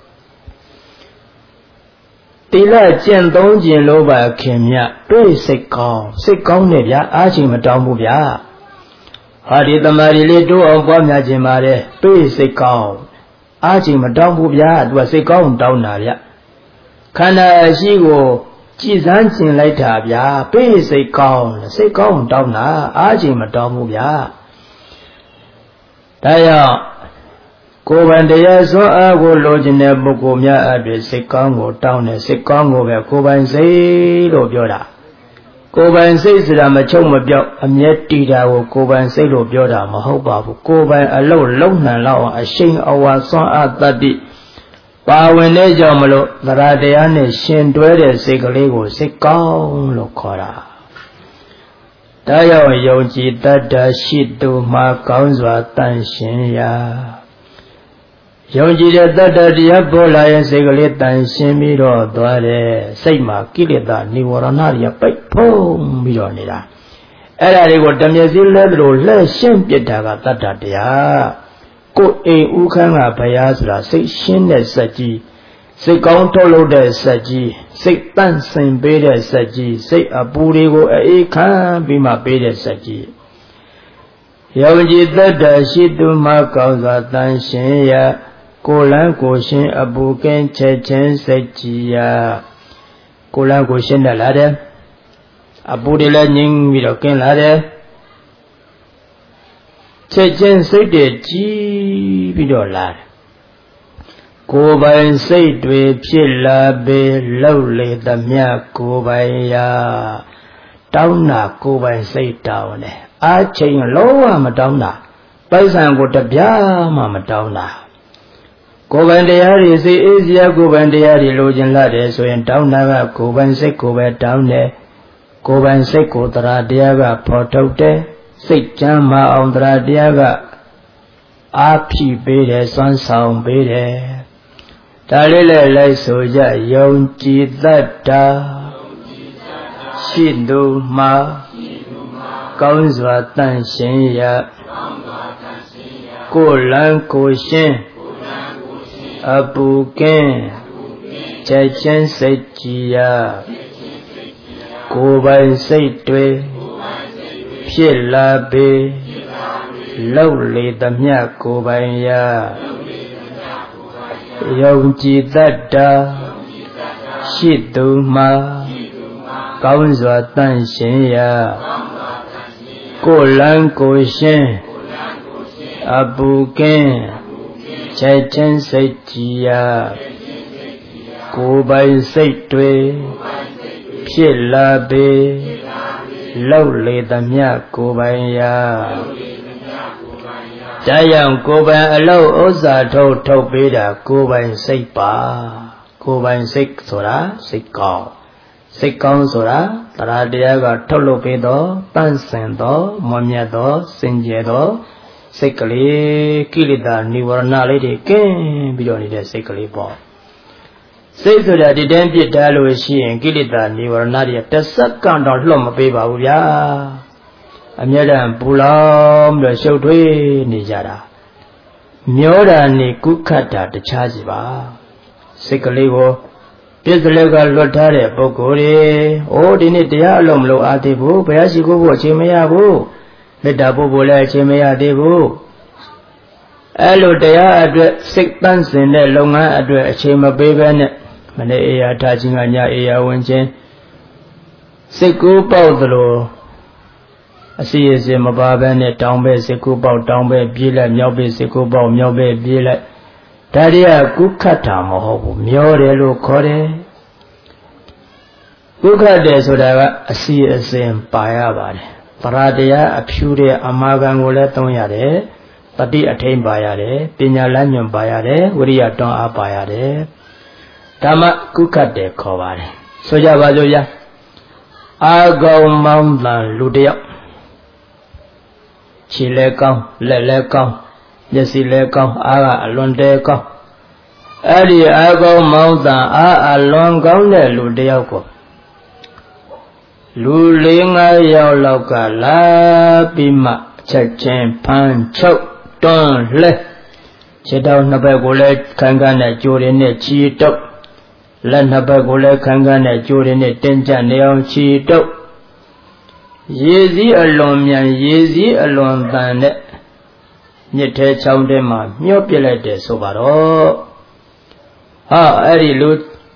တိလကျင့်သုံးခြင်းလို့ပါခင်ဗျတွေ့စိတ်ကောင်းစိတ်ကောင်းနဲ့ဗျာအားချိန်မတောင်းဘူးဗျာဟာဒီတမာရီလေးတိုးအောင်ပွားများခြင်းပါတယ်တွေ့စိတ်ကောင်းအားချိန်မတောင်းဘူးဗျာသူကစိတ်ကောင်းတောင်းတာဗျခန္ဓာရှိကိုကြည်စမ်းကျင်လိုက်တာဗျာတွေ့စိတ်ကောင်းစိတ်ကောင်းတောင်းတာအားချိန်မတောင်းဘူးဗျာဒါကြောင့်ကိုယ်ပိုင်တရားစွမ်းအားကိုလိုချင်တဲ့ပုဂ္ဂိုလ်များအတွေ့စိတ်ကောင်းကိုတောင်းတယ်စိတ်ကောင်းကိုပဲကိုယ်ပိုင်စိတ်လို့ပြောတာကိုယ်ပိုင်စိတ်ဆိုတာမချုပ်မပြောက်အမြဲတည်တာကိုကိုယ်ပိုင်စိတ်လို့ပြောတာမဟုတ်ပါဘူးကိုယ်ပိုင်အလုံးလုံးနှံလောက်အောင်အရှိန်အဝါစွမ်းအားတတ္တိပါဝင်တဲ့ကြောင့်မလို့သရတရားနဲ့ရှင်တွဲတဲ့စိတ်ကလေးကိုစိတ်ကောင်းလို့ခေါ်တာဒါကြောင့်ယုံကြည်တတ်တာရှိသူမှာကောင်းစွာတန်ရှင်းရာယုံကြည်တဲ့တတ္တတရားပေါ်လာရင်စိတ်ကလေးတန်ရှင်းပြီးတော့သွားတယ်စိတ်မှာကိလေသာនិဝရဏတွေပိတ်ဖုံးပြီးတော့နေတာအဲ့ဒါတွေကိုတမျက်စိလဲလို့လှည့်ရှင်းပြတာကတတ္တတရားကိုယ်အိမ်ဥခန်းကဘုရားဆိုတာစိတ်ရှင်းတဲ့စက်ကြီးစိတ်ကောင်းထုတ်လုပ်တဲ့စက်ကြီးစိတ်တန့်စင်ပေးတဲ့စက်ကြီးစိတ်အပူတွေကိုအေးခံပြီးမှပေးတဲ့စက်ကြီးယုံကြည်တတ်တာရှိသူမှာကောင်းစွာတန်ရှင်းရာကိုလန်းကိုရှင်အပူကင်းချက်ချင်းစိတ်ကြည်ရာကိုလန်းကိုရှင်တက်လာတယ်အပူတွေလည်းငြိမ်းပြီးတော့ကင်းလာတယ်ချက်ချင်းစိတ်တွေကြည်ပြီးတော့လာတယ်ကိုယ်ပိုင်စိတ်တွေဖြစ်လာပေလောက်လေသမျှကိုယ်ပိုင်ရာတောင်းတာကိုယ်ပိုင်စိတ်တောင်းတယ်အားချိန်လုံးဝမတောင်းတာပိုက်ဆံကိုတပြားမှမတောင်းတာကိုယ်ပိုင်တရားတွေစိတ်အေးစရာကိုယ်ပိုင်တရားတွေလိုချင်လာတယ်ဆိုရင်တောင်းတာကကိုယ်ပိုင်စိတ်ကိုပဲတောင်းတယ်ကိုယ်ပိုင်စိတ်ကိုတရားတရားကဖော်ထုတ်တယ်စိတ်ချမ်းသာအောင်တရားတရားကအားဖြည့်ပေးတယ်စွမ်းဆောင်ပေးတယ်ဒါလေးလည်းလိုက်ဆိုကြယုံကြည်တတ်တာရှိသူမှာကောင်းစွာတန်ရှင်းရာကိုယ်လန်းကိုရှင်းအပူကင်းချက်ချင်းစိတ်ကြည်ရာကိုယ်ပိုင်စိတ်တွေဖြစ်လာပေလောက်လေသမျှကိုယ်ပိုင်ရာယုံကြည်တတ်တာရှိသူမှာကောင်းစွာတန်ရှင်းရာကိုယ်လန်းကိုရှင်းအပူကင်းချက်ချင်းစိတ်ကြည်ရာကိုယ်ပိုင်စိတ်တွေဖြစ်လာပေလောက်လေသမျှကိုယ်ပိုင်ရာတရားကိုယ်ပိုင်အလုပ်ဥစ္စာထုတ်ထုတ်ပေးတာကိုယ်ပိုင်စိတ်ပါကိုယ်ပိုင်စိတ်ဆိုတာစိတ်ကောင်းစိတ်ကောင်းဆိုတာတရားတရားကထုတ်လုပ်ပေးတော့တန့်စင်တော့မွန်မြတ်တော့စင်ကြယ်တော့စိတ်ကလေးကိလေသာនិဝရဏလေးတွေကင်းပြီးတော့နေတဲ့စိတ်ကလေးပေါ့စိတ်ဆိုတာဒီတိုင်းပြစ်ထားလို့ရှိရင်ကိလေသာនិဝရဏတွေတစ်စက္ကန့်တော့လွတ်မပေးပါဘူးဗျာအမြဲတမ်းပူလောင်ပြီးတော့ရှုပ်ထွေးနေကြတာမျောတာနေကုခတ်တာတခြားစီပါစိတ်ကလေးကိုပြစ်စလက်ကလွတ်ထားတဲ့ပုဂ္ဂိုလ်တွေအိုးဒီနေ့တရားအလုံးမလို့အားသေးဘူးဘုရားရှိခိုးဖို့အချိန်မရဘူးမေတ္တာပို့ဖို့လည်းအချိန်မရသေးဘူးအဲ့လိုတရားအတွက်စိတ်တန့်စင်တဲ့လုပ်ငန်းအတွက်အချိန်မပေးဘဲနဲ့မနေ့အေယာထားခြင်းကညအေယာဝင်ခြင်းစိတ်ကူးပေါက်သလိုအစီအစဉ်မပါဘဲနဲ့တောင်းပဲစိတ်ကူးပေါက်တောင်းပဲပြေးလိုက်မြောက်ပဲစိတ်ကူးပေါက်မြောက်ပဲပြေးလိုက်ဒါတွေကကုခတ်တာမဟုတ်ဘူးမျောတယ်လို့ခေါ်တယ်ကုခတ်တယ်ဆိုတာကအစီအစဉ်ပါရပါတယ်တရားတရားအဖြူတဲ့အမာခံကိုလည်းသုံးရတယ်တတိအထိန်ပါရတယ်ပညာလမ်းညွန်ပါရတယ်ဝိရိယတွန်းအားပါရတယ်ဓမ္မကုခတ်တယ်ခေါ်ပါတယ်ဆိုကြပါစို့ဗျာအာကောင်မောင်းတန်လူတယောက်ခြေလည်းကောင်းလက်လည်းကောင်းမျက်စိလည်းကောင်းအားကအလွန်တဲကောင်းအဲ့ဒီအာကောင်မောင်းတန်အားအလွန်ကောင်းတဲ့လူတယောက်ကိုလူလေးငါးယောက်လောက်ကလာပြီးမှချက်ချင်းဖမ်းချုပ်တွန်းလှဲခြေထောက်နှစ်ဘက်ကိုလည်းခံခံနဲ့ကြိုးရင်းနဲ့ချီတုပ်လက်နှစ်ဘက်ကိုလည်းခံခံနဲ့ကြိုးရင်းနဲ့တင်းကျပ်နေအောင်ချီတုပ်ရေစည်းအလွန်မြန်ရေစည်းအလွန်တန်တဲ့မြစ်ထဲချောင်းထဲမှာမျောပြလိုက်တယ်ဆိုပါတော့ဟာအဲ့ဒီလူ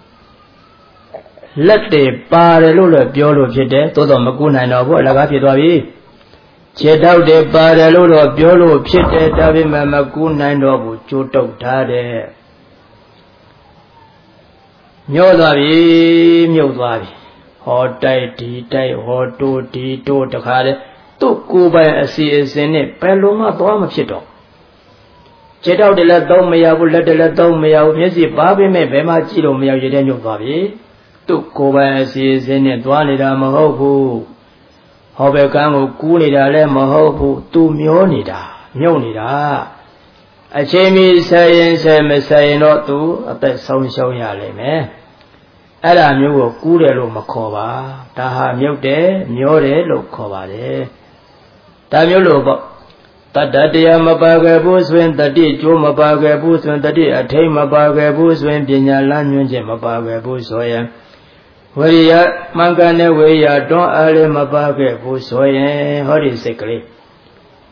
လက်တွေပါတယ်လို့လည်းပြောလို့ဖြစ်တယ်သို့တော့မကူနိုင်တော့ဘူးအလကားဖြစ်သွားပြီခြေထောက်တွေပါတယ်လို့တော့ပြောလို့ဖြစ်တယ်ဒါပေမဲ့မကူနိုင်တော့ဘူးကြိုးတုပ်ထားတယ်ညှောသွားပြီမြုပ်သွားပြီဟောတိုက်ဒီတိုက်ဟောတိုးဒီတိုးတခါလေသူ့ကိုယ်ပိုင်အစီအစဉ်နဲ့ဘယ်လိုမှသွားမဖြစ်တော့ခြေထောက်တွေလည်းသုံးမရဘူးလက်တွေလည်းသုံးမရဘူးမျက်စိပါပေးမဲ့ဘယ်မှကြည့်လို့မရရတဲ့ညှုပ်သွားပြီသူ့ကိုယ်ပိုင်အစီအစဉ်နဲ့သွားနေတာမဟုတ်ဘူးဟောဘယ်ကန်းကိုကူးနေတာလည်းမဟုတ်ဘူးသူမျောနေတာမြုပ်နေတာအချိန်မီဆက်ရင်ဆက်မဆက်ရင်တော့သူအသက်ဆုံးရှုံးရလိမ့်မယ်အဲ့ဒါမျိုးကိုကူးတယ်လို့မခေါ်ပါဒါဟာမြုပ်တယ်မျောတယ်လို့ခေါ်ပါတယ်ဒါမျိုးလို့ပေါ့တတ္တတရားမပါခဲ့ဘူးဆိုရင်တတိကျိုးမပါခဲ့ဘူးဆိုရင်တတိအထိတ်မပါခဲ့ဘူးဆိုရင်ပညာလမ်းညွှန်ခြင်းမပါခဲ့ဘူးဆိုရင်ဝိရိယမှန်ကန်တဲ့ဝိရိယတွန်းအားလည်းမပါခဲ့ဘူးဆိုရင်ဟောဒီစိတ်ကလေး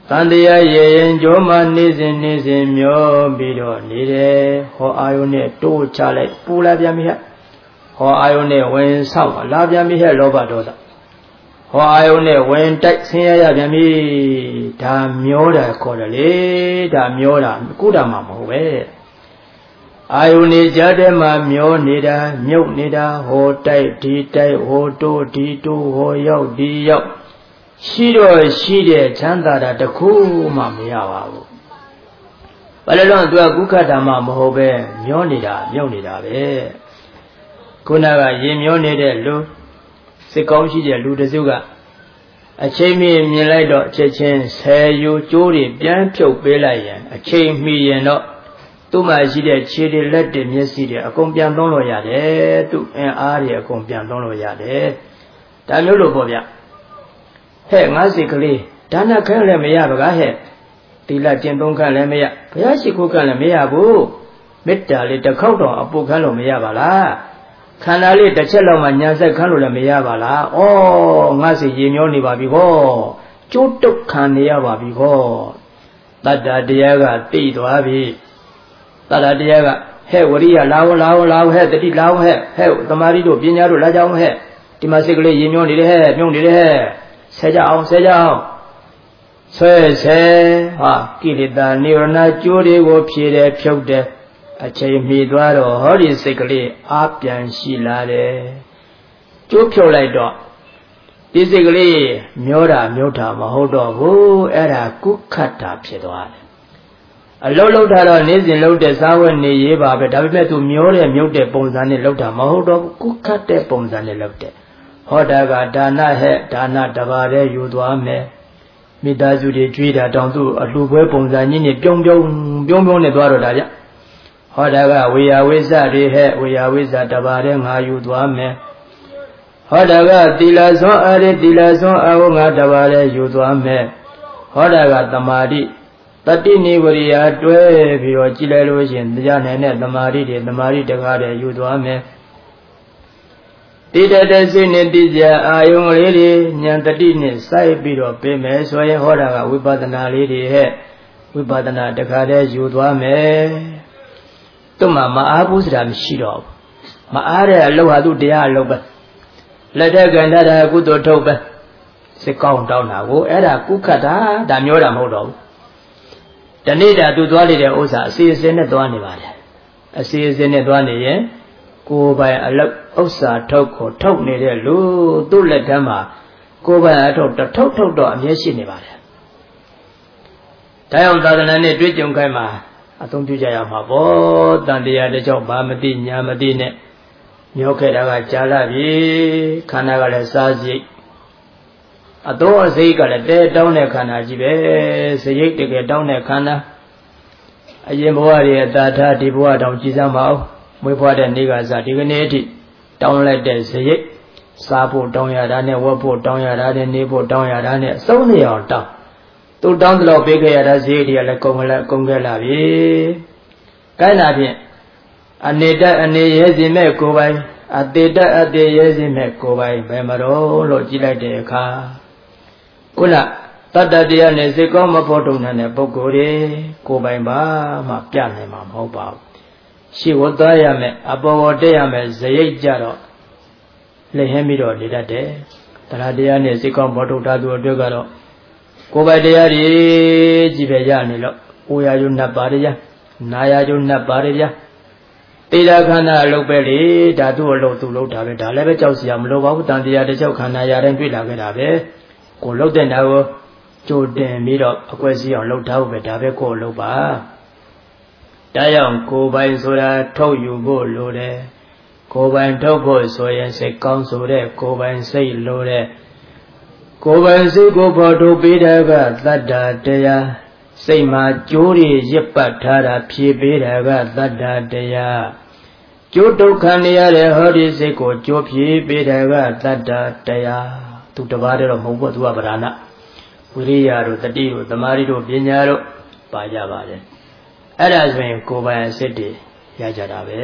တန်တရားရေရင်ကြောမှနေစဉ်နေစဉ်မျောပြီးတော့နေတယ်ဟောအာယုနဲ့တိုးချလိုက်ပူလာပြန်ပြီဟဲ့ဟောအာယုနဲ့ဝင်ဆောက်လာပြန်ပြီဟဲ့လောဘဒေါသဟောအာယုနဲ့ဝင်တိုက်ဆင်းရရပြန်ပြီဒါမျောတာခေါ်တယ်လေဒါမျောတာကုတာမှမဟုတ်ပဲအာယုနေကြတဲ့မှာမျောနေတာမြုပ်နေတာဟောတိုက်ဒီတိုက်ဟောတိုးဒီတိုးဟောရောက်ဒီရောက်ရှိတော့ရှိတဲ့ချမ်းသာတာတခုမှမရပါဘူးဘာလို့လဲသူကကုခတ်တာမှမဟုတ်ပဲမျောနေတာမြုပ်နေတာပဲခုနကရင်မျောနေတဲ့လူစိတ်ကောင်းရှိတဲ့လူတစုကအချိန်မီမြင်လိုက်တော့အချက်ချင်းဆယ်ယူကျိုးတွေပြန်ဖြုတ်ပေးလိုက်ရင်အချိန်မီရင်တော့သူ့မှာရှိတဲ့ခြေတွေလက်တွေမျက်စိတွေအကုန်ပြန်သုံးလို့ရတယ်သူ့အင်အားတွေအကုန်ပြန်သုံးလို့ရတယ်ဒါမျိုးလို့ပေါ့ဗျဟဲ့ငါစိတ်ကလေးဒါနခန့်လည်းမရပါကဟဲ့သီလကျင့်သုံးခန့်လည်းမရဘုရားရှိခိုးခန့်လည်းမရဘူးမေတ္တာလေးတစ်ခေါက်တော့အပုတ်ခန့်လို့မရပါလားခန္ဓာလေးတစ်ချက်လောက်မှညာဆက်ခန့်လို့လည်းမရပါလားဩငါစိတ်ရေမျောနေပါပြီဟောကျိုးတုတ်ခံနေရပါပြီဟောတတ္တတရားကသိသွားပြီတတ္တတရားကဟဲ့ဝရိယလာဝလာဝလာဝဟဲ့တတိလာဝဟဲ့ဟဲ့သမာဓိတို့ပညာတို့လာကြအောင်ဟဲ့ဒီမှာစိတ်ကလေးရေမျောနေတယ်ဟဲ့မြုံနေတယ်ဟဲ့ဆဲကြအောင်ဆဲကြအောင်ဆွဲဆဲဟာကိလေသာနိဝရဏကျိုးတွေကိုဖြည့်တယ်ဖြုတ်တယ်အချိန်မီသွားတော့ဟောဒီစိတ်ကလေးအားပြန်ရှိလာတယ်ကျိုးဖြုတ်လိုက်တော့ဒီစိတ်ကလေးမျောတာမြုပ်တာမဟုတ်တော့ဘူးအဲ့ဒါကုခတ်တာဖြစ်သွားတယ်အလုံးလုံးတာတော့နေ့စဉ်လုံးတဲ့စားဝတ်နေရေးပါပဲဒါပေမဲ့သူမျောတဲ့မြုပ်တဲ့ပုံစံနဲ့လောက်တာမဟုတ်တော့ဘူးကုခတ်တဲ့ပုံစံနဲ့လောက်တယ်ဟောတာကဒါနဟဲ့ဒါနတပါးတည်းယူသွားမယ်မိသားစုတွေကြွေးတာတောင်သူအလှပွဲပုံစံကြီးနဲ့ပြုံးပြုံးပြုံးပြုံးနဲ့သွားတော့တာဗျဟောတာကဝေယဝိဇ္ဇတွေဟဲ့ဝေယဝိဇ္ဇတပါးတည်းငါယူသွားမယ်ဟောတာကသီလဆွမ်းအားတွေသီလဆွမ်းအားကိုငါတပါးတည်းယူသွားမယ်ဟောတာကသမာဓိတတိနိဝရိယတွဲပြီးတော့ကြည်လိုက်လို့ရှိရင်တရားနိုင်တဲ့သမာဓိတွေသမာဓိတကားတွေယူသွားမယ်တိတတစိနဲ့တိကြအာယုံလေးတွေဉာဏ်တတိနဲ့စိုက်ပြီးတော့ပြင်မယ်ဆိုရင်ဟောတာကဝိပဿနာလေးတွေဟဲ့ဝိပဿနာတခါတည်းယူသွားမယ်သူ့မှာမအားဘူးဆိုတာမရှိတော့ဘူးမအားတဲ့အလုပ်ဟာသူတရားအလုပ်ပဲလက်ထက်ကန္တရာကုသိုလ်ထုတ်ပဲစိတ်ကောင်းတောင်းတာကိုအဲ့ဒါကုခတ်တာဒါမျောတာမဟုတ်တော့ဘူးတနေ့တာသူသွားလိုက်တဲ့ဥစ္စာအစီအစဉ်နဲ့သွားနေပါတယ်အစီအစဉ်နဲ့သွားနေရင်ကိုယ်ပိုင်အလုပ်ဥစ္စာထုတ်ကိုထုတ်နေတဲ့လူသူ့လက်ထက်မှာကိုယ်ပိုင်အထုတ်တထုတ်ထုတ်တော့အမြဲရှိနေပါတယ်ဒါကြောင့်သာသနာနဲ့တွေ့ကြုံခိုင်းမှာအသုံးပြုကြရမှာပေါ့တန်တရားတစ်ကြောင့်ဘာမသိညာမသိနဲ့မျောခဲ့တာကကြာလာပြီခန္ဓာကလည်းစားစိတ်အတော်အစိတ်ကလည်းတဲတောင်းတဲ့ခန္ဓာကြီးပဲစရိတ်တကယ်တောင်းတဲ့ခန္ဓာအရင်ဘဝရဲ့တာထားဒီဘဝတောင်ကြည်စမ်းပါအောင်မွေးဖွားတဲ့နေ့ကစဒီကနေ့အထိတောင်းလိုက်တဲ့စရိတ်စားဖို့တောင်းရတာနဲ့ဝတ်ဖို့တောင်းရတာနဲ့နေဖို့တောင်းရတာနဲ့အစုံနေအောင်တောင်းသူတောင်းသလောက်ပေးခဲ့ရတာစရိတ်တွေကလည်းကုန်ကလည်းကုန်ခဲ့လာပြီ။ကိုင်းလာဖြင့်အနေတအနေရဲစီမဲ့ကိုယ်ပိုင်အသေးတအသေးရဲစီမဲ့ကိုယ်ပိုင်ဘယ်မှာတော့လို့ကြည့်လိုက်တဲ့အခါခုနတတ္တတရားနဲ့စိတ်ကောင်းမဖို့တုံတဲ့ပုဂ္ဂိုလ်တွေကိုယ်ပိုင်ပါမှပြနိုင်မှာမဟုတ်ပါဘူးရှိဝတ်သားရမယ်အပေါ်ဝတက်ရမယ်ဇရိတ်ကြတော့လက်ဟင်းပြီးတော့နေတတ်တယ်တရားတရားနဲ့စိတ်ကောင်းဘောထုတ်တာသူအတွက်ကတော့ကိုယ်ပိုင်တရားကြီးကြည့်ပဲရနေလို့အိုရာယုနှပ်ပါရရနာယာယုနှပ်ပါရရတေတာခန္ဓာအလုပ်ပဲလေဓာတုအလုပ်သူလုပ်တာပဲဒါလည်းပဲကြောက်စရာမလိုပါဘူးတန်တရားတစ်ချက်ခန္ဓာရာတိုင်းတွေ့လာခဲ့တာပဲကိုလှုပ်တဲ့နာကိုကြိုတင်ပြီးတော့အကွက်စီအောင်လှုပ်ထားဖို့ပဲဒါပဲကိုလှုပ်ပါဒါကြောင့်ကိုယ်ပိုင်ဆိုတာထုတ်ယူဖို့လိုတယ်ကိုယ်ပိုင်ထုတ်ဖို့ဆိုရင်စိတ်ကောင်းဆိုတဲ့ကိုယ်ပိုင်စိတ်လိုတဲ့ကိုယ်ပိုင်စိတ်ကိုပေါ်ထုတ်ပေးတဲ့ကသတ္တတရားစိတ်မှာကြိုးရရစ်ပတ်ထားတာဖြည့်ပေးတာကသတ္တတရားကျိုးဒုက္ခနေရတဲ့ဟောဒီစိတ်ကိုကြိုးဖြည့်ပေးတာကသတ္တတရားသူတပါးတည်းတော့မဟုတ်ဘူးသူကဗราဏဝိရိယတို့တတိတို့သမာဓိတို့ပညာတို့ပါကြပါတယ်အဲ့ဒါဆိုရင်ကိုယ်ပိုင်စိတ်တွေရကြတာပဲ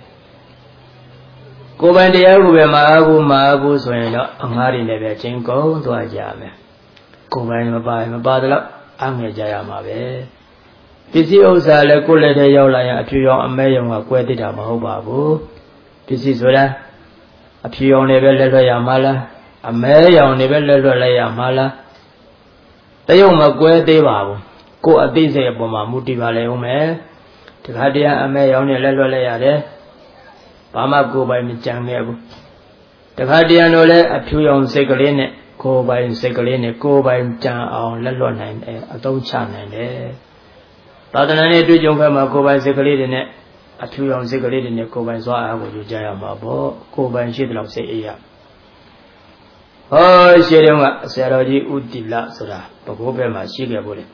ကိုယ်ပိုင်တရားကိုပဲမအားဘူးမအားဘူးဆိုရင်တော့အငှားတွေနဲ့ပဲချင်းကုန်သွားကြမယ်ကိုယ်ပိုင်မပါမပါတော့ anghe jaya ma be pisi usa le ko le de yaw la ya apyu yaw ame yaw ga kwe thit ta ma hout ba bu pisi soda apyu yaw ne be le lwat ya ma la ame yaw ne be le lwat lai ya ma la tayaw ma kwe the ba bu ko a thiai sai apaw ma muti ba le um me tkhha taya ame yaw ne le lwat lai ya de ba ma ko bai ma chang ne bu tkhha taya no le apyu yaw sai kale ne ko bai sai kale ne ko bai chang aw le lwat nai de a thong cha nai de Padana ne tu jong ma ko bai sai kale de ne apyu yaw sai kale de ne ko bai swa a ko yu jaya ma bo ko bai shi de law sai a ya Oh, she don't want Saraji Udila Sura, Pogobema, she gave it.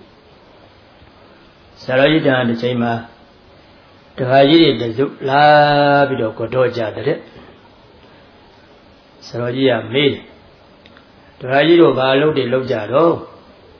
Saraji done the same. To Haji the Zup La Bido Kotoja the Sarajia made. To Haji Balo de Lojado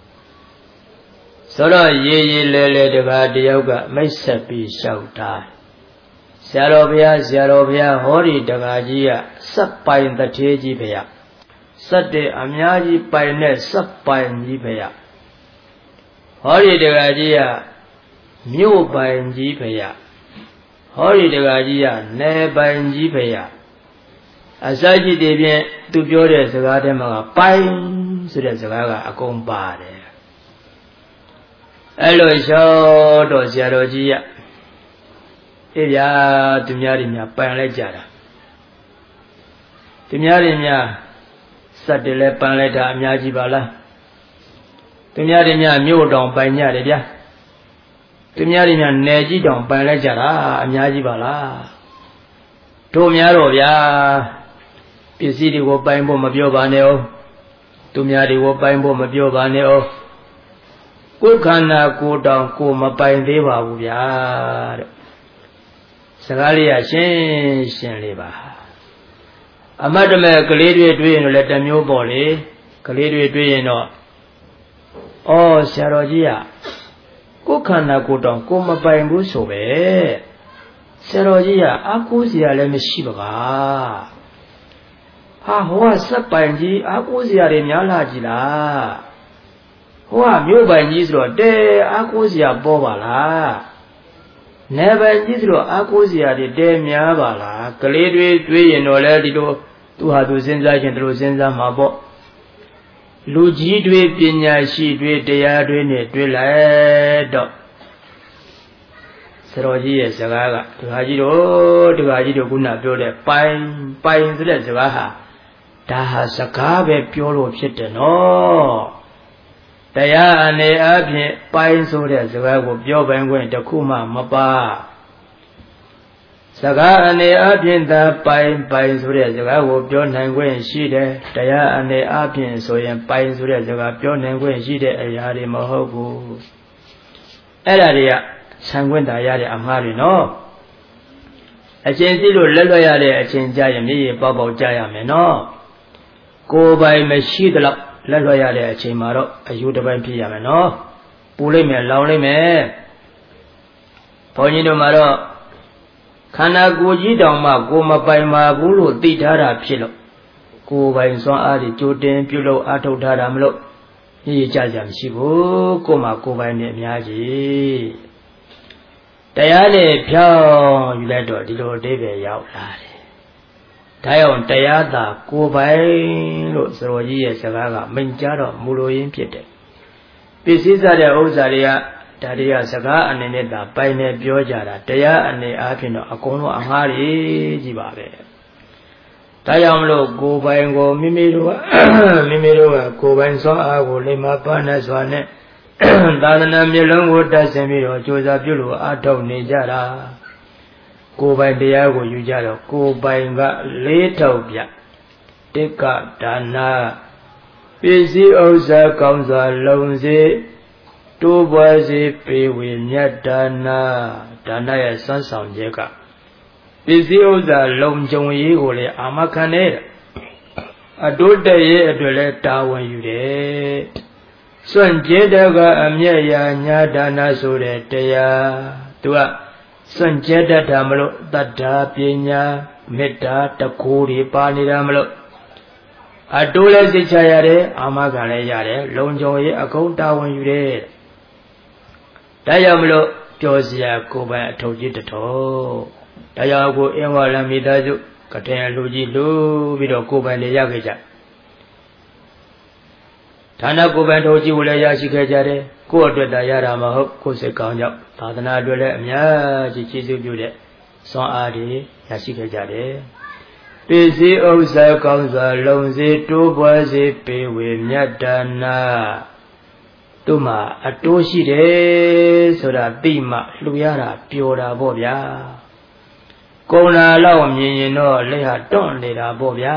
Sora ye lele de Gadioga, Mesapi Shouta Sarovia, Sarovia, Hori Dagajia, Sapai in the Teji Paya. Sate amyaji paine sapainji phaya Hori dagajiya myo painji phaya Hori dagajiya ne painji phaya Asaji de phien tu pyo de sakaat the ma ka pain so de sakaat ka akong paare Ai lo shaw to sia ro ji ya E bya tu mya ri mya pain lai ja da Tu mya ri mya Satele pan lai ta amya ji ba la Tu mya ri mya myo taung pain nya de bya Tu mya ri mya ne ji taung pain lai ja da amya ji ba la To mya ro bya Pisi di ko pain pho ma pyo ba ne o Tu mya di ko pain pho ma pyo ba ne o Ko khana ko taung ko ma pain the ba bu bya de Sakaat li ya shin shin le ba Amadame kale twe twe yin le tamyo paw le kale twe twe yin do Oh Saro ji ya ko khana ko taung ko ma pain bu so be Saro ji ya a ko sia le mashi ba ka Ha ho wa sat pain ji a ko sia de mya la ji la Ho wa myo pain ji so de a ko sia paw ba la Ne pain ji so a ko sia de de mya ba la kale twe twe yin do le di do Tu ha tu sinza chin tu sinza ma bo Lu ji twe pinya shi twe taya twe ne twe lai do Saro ji ye sakaat ka Tu ha ji do Tu ha ji do ku na pyo de pain pain so de sakaat ha Da ha sakaat be pyo lo phit de no Taya ane a phien pain so de sakaat ko pyo pain kwin takku ma ma pa Sakaat ane a phien ta pain pain so de sakaat ko pyo nai kwin shi de Taya ane a phien so yin pain so de sakaat pyo nai kwin shi de aya de ma hout bu Ai da de ya san kwin ta ya de amma de no A chin si lo le lwat ya de a chin ja yin myi paw paw ja ya me no Ko bai ma shi de lak le lwat ya de a chin ma do ayu ta bai phit ya me no Pu lai me laung lai me Bhaw nyi do ma do Khana ko ji taung ma ko ma pain ma bu lo thi tha da phit lo Ko bai swan a de jo tin pyu lo a thok tha da ma lo Yi ja ja mashi bu ko ma ko bai ne amya ji Taya le phyaung yu lai do di lo de be yaw la de Da yaw taya ta ko bai lo Saro ji ye sakaat ka main ja do mu lo yin phit de Pisi sa de usa de ya Da de ya sakaat ane ne ta pain ne pyo ja da Taya ane a phien do akong lo a nga ri ji ba be Da yaw lo ko pain ko mimi do mimi do ko pain swan a ko le ma pa na swa ne Dadana mye long ko tat sin pi do josa pyu lo a thok ne ja da Ko pain taya ko yu ja do ko pain ka le thok pya Tikka dana Pisi usa kaung swa long se Tu bwa se pe we myat dana Dana ya san saung je ka Pisi usa long jong ye ko le ama khan ne A do tat ye atwat le ta wan yu de Swan je da ka amyat ya nya dana so de taya Tu ka swan je da ta ma lo tattha pinya metta takku de pa ni da ma lo A do le sit cha ya de ama khan le ya de long jong ye akong ta wan yu de ဒါကြောင့်မလို့ပြောစရာကိုယ်ပိုင်အထောက်ကြီးတထောဒါကြောင့်ကိုအင်းဝလမိသားစုကတဲ့လူကြီးလူပြီးတော့ကိုယ်ပိုင်နေရခဲ့ကြဌာနကိုယ်ပိုင်ထောက်ကြီးကိုလည်းရရှိခဲ့ကြတယ်ကိုယ့်အတွက်တာရတာမဟုတ်ကိုယ်စိတ်ကောင်းကြောင့်သာသနာအတွက်လည်းအများကြီးကျေးဇူးပြုတဲ့စွမ်းအားတွေရရှိခဲ့ကြတယ်ပစ္စည်းဥစ္စာကောင်းစွာလုံစေတိုးပွားစေပေဝေမြတ်ဒါနာတို့မှာအတိုးရှိတယ်ဆိုတာသိမှလှူရတာပျော်တာပေါ့ဗျာကုံနာလောက်မြင်ရင်တော့လက်ဟာတွန့်နေတာပေါ့ဗျာ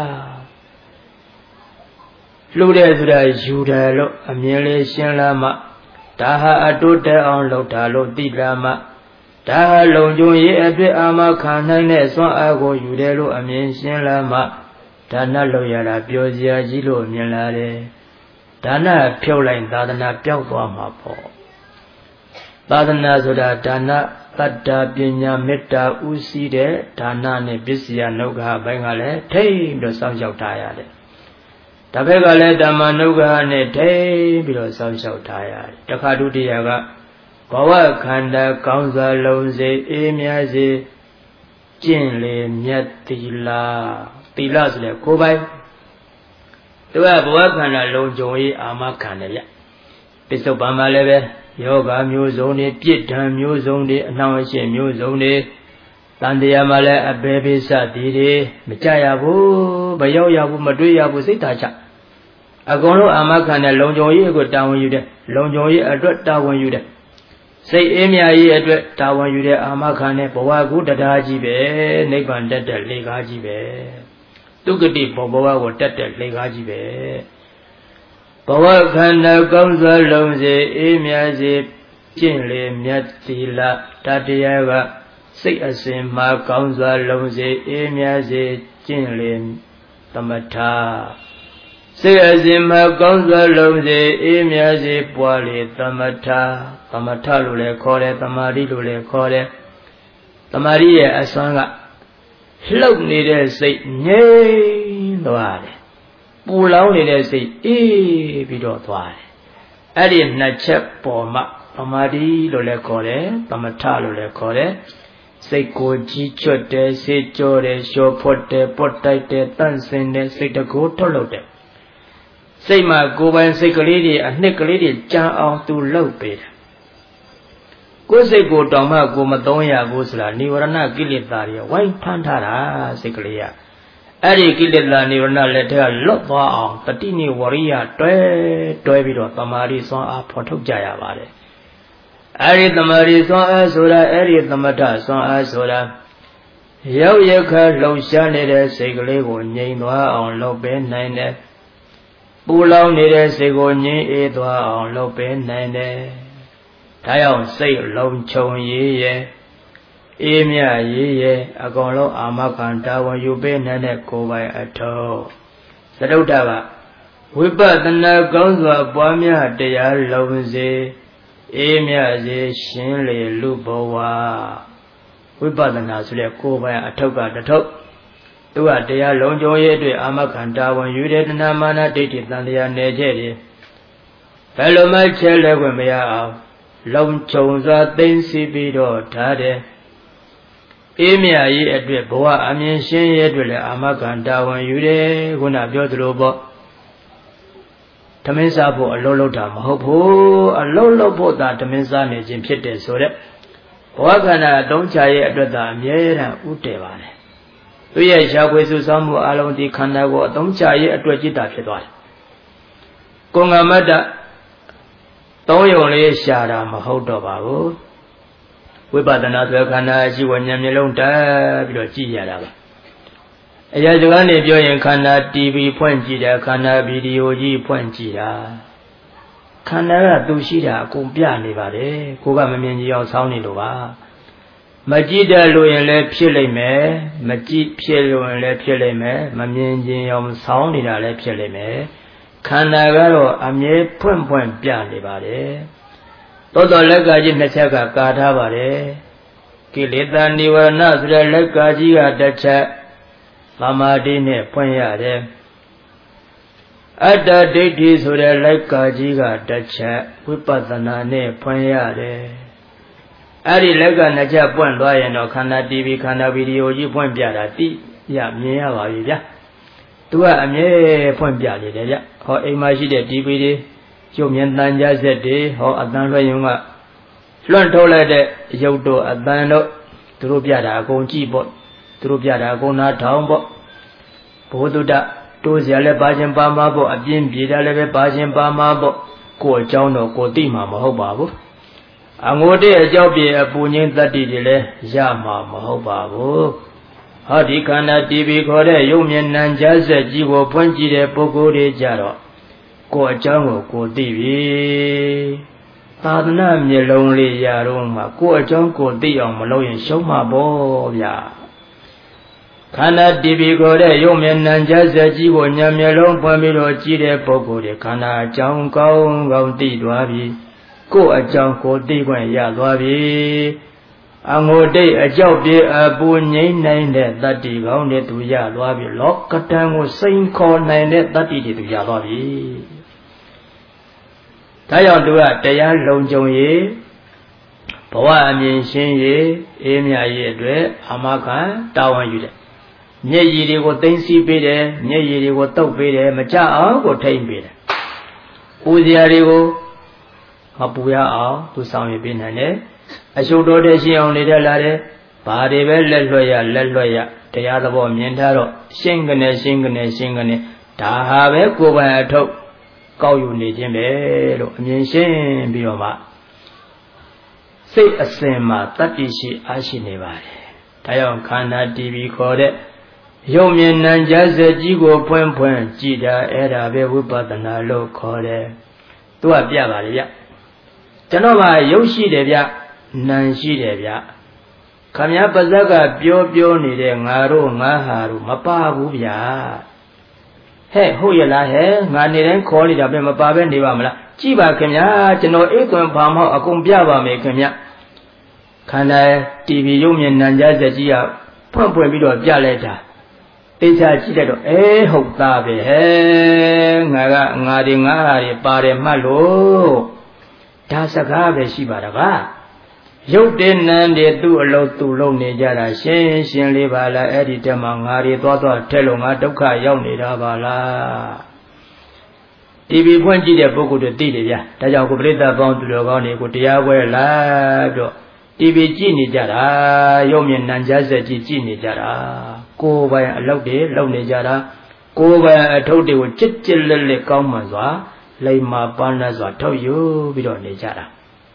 လှူတယ်ဆိုတာယူတယ်လို့အမြင်လေးရှင်းလာမှဒါဟာအတိုးတက်အောင်လုပ်တာလို့သိလာမှဒါဟာလုံခြုံရေးအတွက်အာမခံနိုင်တဲ့စွမ်းအားကိုယူတယ်လို့အမြင်ရှင်းလာမှဒါနလုပ်ရတာပျော်စရာကြီးလို့မြင်လာတယ်ဒါနဖြုတ်လိုက်သာသနာပျောက်သွားမှာပေါ့သာသနာဆိုတာဒါနတတ္တာပညာမေတ္တာဥစည်းတဲ့ဒါနနဲ့ပစ္စယနုဂ္ဂဘိုင်းကလည်းထိမ့်ပြီးတော့စောင့်ရှောက်ထားရတယ်တပည့်ကလည်းဓမ္မနုဂ္ဂနဲ့ထိမ့်ပြီးတော့စောင့်ရှောက်ထားရတယ်တခါဒုတိယကဘဝခန္ဓာကောင်းစွာလုံးစေအေးမြစေကျင့်လေမြတ်သီလသီလဆိုလေကိုယ်ပိုင်သူကဘဝခန္ဓာလုံးကြုံရေးအာမခံတယ်ဗျပစ္စုပန်မှာလည်းပဲယောဂမျိုးစုံတွေပြစ်ဒဏ်မျိုးစုံတွေအနှောင့်အယှက်မျိုးစုံတွေတန်တရားမှာလည်းအပေပိစသည်တွေမကြရဘူးမရောက်ရဘူးမတွေ့ရဘူးစိတ်ဓာတ်ချအကုန်လုံးအာမခံတဲ့လုံကြုံရေးကိုတာဝန်ယူတဲ့လုံကြုံရေးအတွက်တာဝန်ယူတဲ့စိတ်အေးမြရေးအတွက်တာဝန်ယူတဲ့အာမခံတဲ့ဘဝကူတရားကြီးပဲနိဗ္ဗာန်တက်တဲ့လေကားကြီးပဲတုဂတိဘဝကိုတက်တဲ့လေကားကြီးပဲဘဝခန္ဓာကောင်းစွာလုံးစေအေးမြစေကျင့်လေမြတ်သီလတတရားကစိတ်အစဉ်မှာကောင်းစွာလုံးစေအေးမြစေကျင့်လေသမထစိတ်အစဉ်မှာကောင်းစွာလုံးစေအေးမြစေပွားလေသမထသမထလို့လည်းခေါ်တယ်သမာဓိလို့လည်းခေါ်တယ်သမာဓိရဲ့အစွမ်းကလှုပ်နေတဲ့စိတ်ငြိမ်သွားတယ်ပူလောင်နေတဲ့စိတ်အေးပြီးတော့သွားတယ်အဲ့ဒီနှစ်ချက်ပေါ်မှာသမာဓိလို့လည်းခေါ်တယ်သမထလို့လည်းခေါ်တယ်စိတ်ကိုကြီးချွတ်တယ်စေကြောတယ်လျှော်ဖွတ်တယ်ပွတ်တိုက်တယ်တန့်စင်တယ်စိတ်တကိုးထုတ်လုပ်တယ်စိတ်မှာကိုယ်ပိုင်စိတ်ကလေးတွေအနှစ်ကလေးတွေကြံအောင်သူလှုပ်ပေးတယ်ကိုယ်စိတ်ကိုတောင်မှကိုမသုံးရဘူးဆိုတာនិဝရဏကိလေသာတွေဝိုင်းဖမ်းထားတာစိတ်ကလေးကအဲ့ဒီကိလေသာនិဝရဏလက်ထက်ကလွတ်သွားအောင်တတိနိဝရိယတွဲတွဲပြီးတော့တမာရီစွမ်းအားဖော်ထုတ်ကြရပါတယ်အဲ့ဒီတမာရီစွမ်းအားဆိုတာအဲ့ဒီသမထစွမ်းအားဆိုတာရောက်ရခလှုပ်ရှားနေတဲ့စိတ်ကလေးကိုငြိမ်သွားအောင်လုပ်ပေးနိုင်တယ်ပူလောင်နေတဲ့စိတ်ကိုငြိမ်အေးသွားအောင်လုပ်ပေးနိုင်တယ်ဒါကြောင့်စိတ်လုံးခြုံရေးရဲ့အေးမြရေးရဲ့အကောင်လုံးအာမခံတာဝန်ယူပေးနိုင်တဲ့ကိုယ်ပိုင်အထောက်သရုတ်တာကဝိပဿနာကောင်းစွာပွားများတရားလုံးစေအေးမြစေရှင်းလေလူဘဝဝိပဿနာဆိုတဲ့ကိုယ်ပိုင်အထောက်ကတထုပ်သူကတရားလုံးကြုံရေးအတွက်အာမခံတာဝန်ယူတဲ့တဏမာနဒိဋ္ဌိတန်တရားနယ်ကျဲ့တယ်ဘယ်လိုမှချဲလဲခွင့်မရအောင်လုံခြုံစွာသိမ့်စီပြီးတော့ထားတယ်အေးမြရေးအတွက်ဘဝအမြင်ရှင်းရေးအတွက်လည်းအာမခံတာဝန်ယူတယ်ခုနပြောသလိုပေါ့သမင်းစားဖို့အလုံးလုံးတာမဟုတ်ဘူးအလုံးလုံးဖို့သာသမင်းစားနေခြင်းဖြစ်တယ်ဆိုတဲ့ဘဝခန္ဓာအသုံးချရေးအတွက်သာအမြဲတမ်းဥတည်ပါတယ်သူရဲ့ရှားခွေစုဆောင်းမှုအလုံးဒီခန္ဓာကိုအသုံးချရေးအတွက်จิตတာဖြစ်သွားတယ်ကိုယ်ငါမတ္တသုံးယုံလေးရှာတာမဟုတ်တော့ပါဘူးဝိပဿနာဆိုခန္ဓာရှိဝဉာဏ်မျိုးလုံးတက်ပြီးတော့ကြည့်ရတာပါအရာစကားနဲ့ပြောရင်ခန္ဓာ တီဗီ ဖွင့်ကြည့်တာခန္ဓာဗီဒီယိုကြီးဖွင့်ကြည့်တာခန္ဓာကသူရှိတာအကုန်ပြနေပါတယ်ကိုကမမြင်ကြည့်အောင်ဆောင်းနေလို့ပါမကြည့်တယ်လို့ရင်လည်းဖြစ်လိမ့်မယ်မကြည့်ဖြစ်လို့ရင်လည်းဖြစ်လိမ့်မယ်မမြင်ခြင်းအောင်ဆောင်းနေတာလည်းဖြစ်လိမ့်မယ်ခန္ဓာကတော့အမြဲဖွင့်ဖွင့်ပြနေပါတယ်သောတော်လက်ကကြီးနှစ်ချက်ကကာထားပါတယ်ကိလေသာនិဝရဏဆိုတဲ့လက်ကကြီးကတစ်ချက်သမာဓိနဲ့ဖွင့်ရတယ်အတ္တဒိဋ္ဌိဆိုတဲ့လက်ကကြီးကတစ်ချက်ဝိပဿနာနဲ့ဖွင့်ရတယ် Ari lega naja point loyan or Kana T V, Kana video, you point Biada, ya, me, ya. Do a me point Biada, or Imaji de D V D, Jumian Nanja Zede, or Adan Rayuma. Learn to let the Yodo Adano, Trubiada, go G-bot, Trubiada, go not town bot. Poduda, Tozia Bajan Bamabo, a Jim Bida Leve Bajan Bamabo, Ko Jono, Ko Dima, Mahobabo. Angode a jobi a punyin that did Yama Mahobabo. Hadi Kana T V Kore, Yumian Nanjaza, Jigo, Punji de Pogo de Jaro. Ko Jango, Ko T V. Tadna me lonely Yaroma, Ko Jango, Dion, Maloyan, Shoma Boya. Kana T V Kore, Yumian Nanjaza, Jigo, Yamelon, Pamilo, Jide Pogo de Kana, Jango, Gauti, Dwabi. Go a junk or dig when ya lobby. Ango day a job de a boon nine that dig on it to ya lobby. Lock a time was same call nine that did to ya lobby. Tayan do a tayan long jong ye. Poa mean shin ye, emia ye dre, amaka, tawan you. Nye ye go think see bidder, nye ye go talk bidder, macha or time bidder. Uziarigo. Mapuya, to sound a bin and eh? I showed order she only the ladder, Badi well, Leloya, Leloya, the other one, Yentaro, Shingane, Shingane, Shingane, Tahabe, go by a top, call you need him, eh? Yen Bioma. Say a sema, that is she, as she never. Tayon Kana T V called it. Yomian Nanjaza, Jigo, Point Point, Jida, Era, Bebubatana, low called it. To a Biavaria. Janova Yoshi Devia, Nanshi Devia. Kamya Bazaga, Bio Bio Nide, Ngaro, Maharu, Mapa Bubia. Hey, who you la he, Nani call it up in Mapa and Divamla. Chiba Kenya, Jano Ekon Pama, Akumbiava make Kenya. Can I T V Yumian Nanjaza Gia, Pump a bit of Jaleta? It's a Chido, eh, hope Tabe, eh, Naga, Nadi Ngari, Pare Malo. Tasagave Shibaraga. You didn't do a lot to loan Nijara, Shin, Shin Livala, Editor Mangari, Toto, Telunga, Doka, Yonidabala. T V Punji de Boku de Didia, Tajakubrita bound to the Goni, Kutia, where lado. T V Gini Jara, Yomian Nanjaza Gini Jara. Go by a loudie, lonely Jara. Go by a told you with chitchilly commons. Lima Panas or told you, we don't need Jara.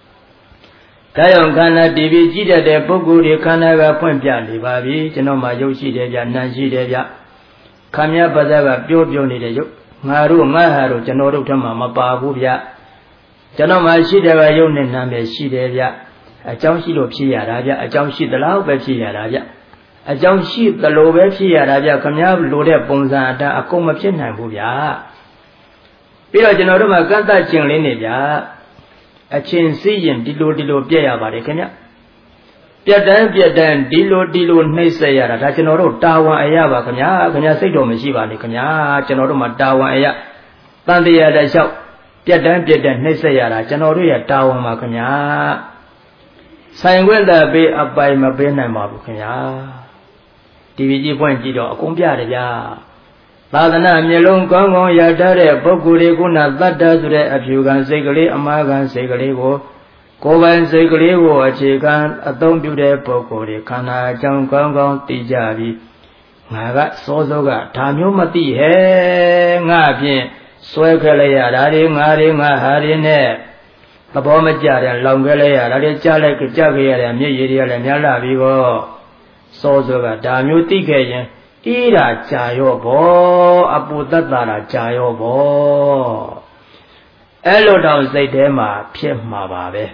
Tayon Kana T V Gida de Bogu de Kanaga Point Piali, Babi, Genoma Yoshi de Nanji de Ya. Kamya Bazaga, Bio Bioni de Yo, Maru, Maharu, Genoro Tama, Mapabubia. Genoma Shida Yonin Name Shida, a Johnshi of Shia Rabia, a Johnshi the Lao Bepia Rabia. A Johnshi the Low Bepia Rabia, Kamya, Lode Bonzada, a Koma China Bubia. Pira Generoma Ganta Chinglinia, a chin seeing Dilo Dilo Pia Baricania. Piadan Piadan Dilo Dilo Nesaya, Rajanoro, Tawa Ayava, Kanya, Kanya Sedo Meshiva, Nikanya, Generoma Tawa Aya, Tandia the shop, Piadan Piadan Nesaya, Janoria Tawa Makanya. Sign well the bay up by Mabena Mabukanya. T V G point Gido, Cumbia. Badana Melon Congo Yadare, Bokuri Guna, Bada Zure, a few guns, Segale, Amagan, Segale, Kovan Segale, a chicken, a don't do the Pokori, Kana, John Congo, Tijavi. Naga, Sozoga, Tamu Mati, He, Napi, Swekale, Dari, Mari, Maharine, Abomajara, Longalea, Radi Jalek, Javier, and Miria, and Yala Vigo, Sozoga, Tamu Tikayan. Ira Chayobo, Abutatara Chayobo. Elo down say Dema, Piema Babe.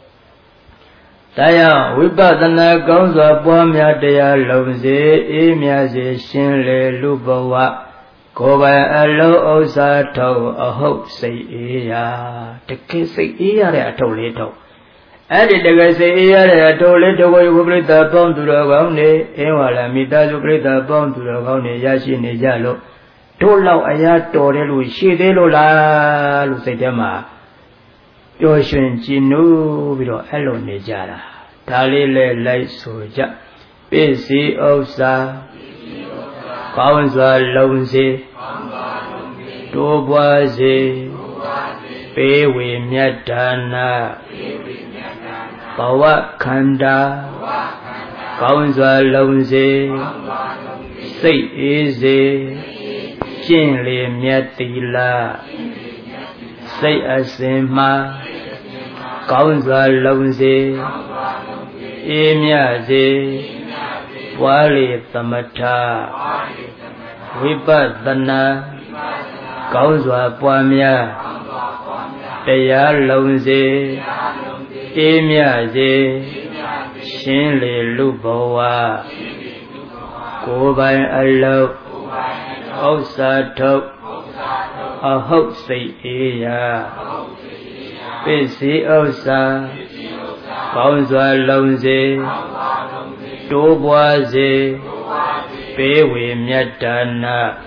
Taya, Wibadana Gonza, Bomia dea, Lomze, Emiaze, Shinle, Lubowa, Koba, Elo Osato, a hope say Ea, the kiss say Ea, Tolito. Added the guy say, I told it the way you break the bone to the Gone, Ewala, Mitazu break the bone to the Gone, Yashin Jalo. Tola Aya Torelu, she de Lola, Lucidema. Yoshin Chinu, Viro, Elo Nejara. ဒါလေးလည်းလိုက်ဆိုကြပစ္စည်းဥစ္စာကောင်းစွာလုံးစေတိုးပွားစေပေးဝေမြတ်ဒါနဘဝခန္ဓာကောင်းစွာလုံးစေစိတ်အေးစေကျင့်လေမြတ်သီလစိတ်အစဉ်မှာကောင်းစွာလုံးစေအေးမြစေပွားလေသမထဝိပဿနာကောင်းစွာပွားများတရားလုံးစေအေးမြစေရှင်းလေလူဘဝကိုယ်ပိုင်အလုပ်ဥစ္စာထုတ်အဟုတ်စိတ်အေးရာပစ္စည်းဥစ္စာကောင်းစွာလုံးစေတိုးပွားစေပေးဝေမြတ်ဒါန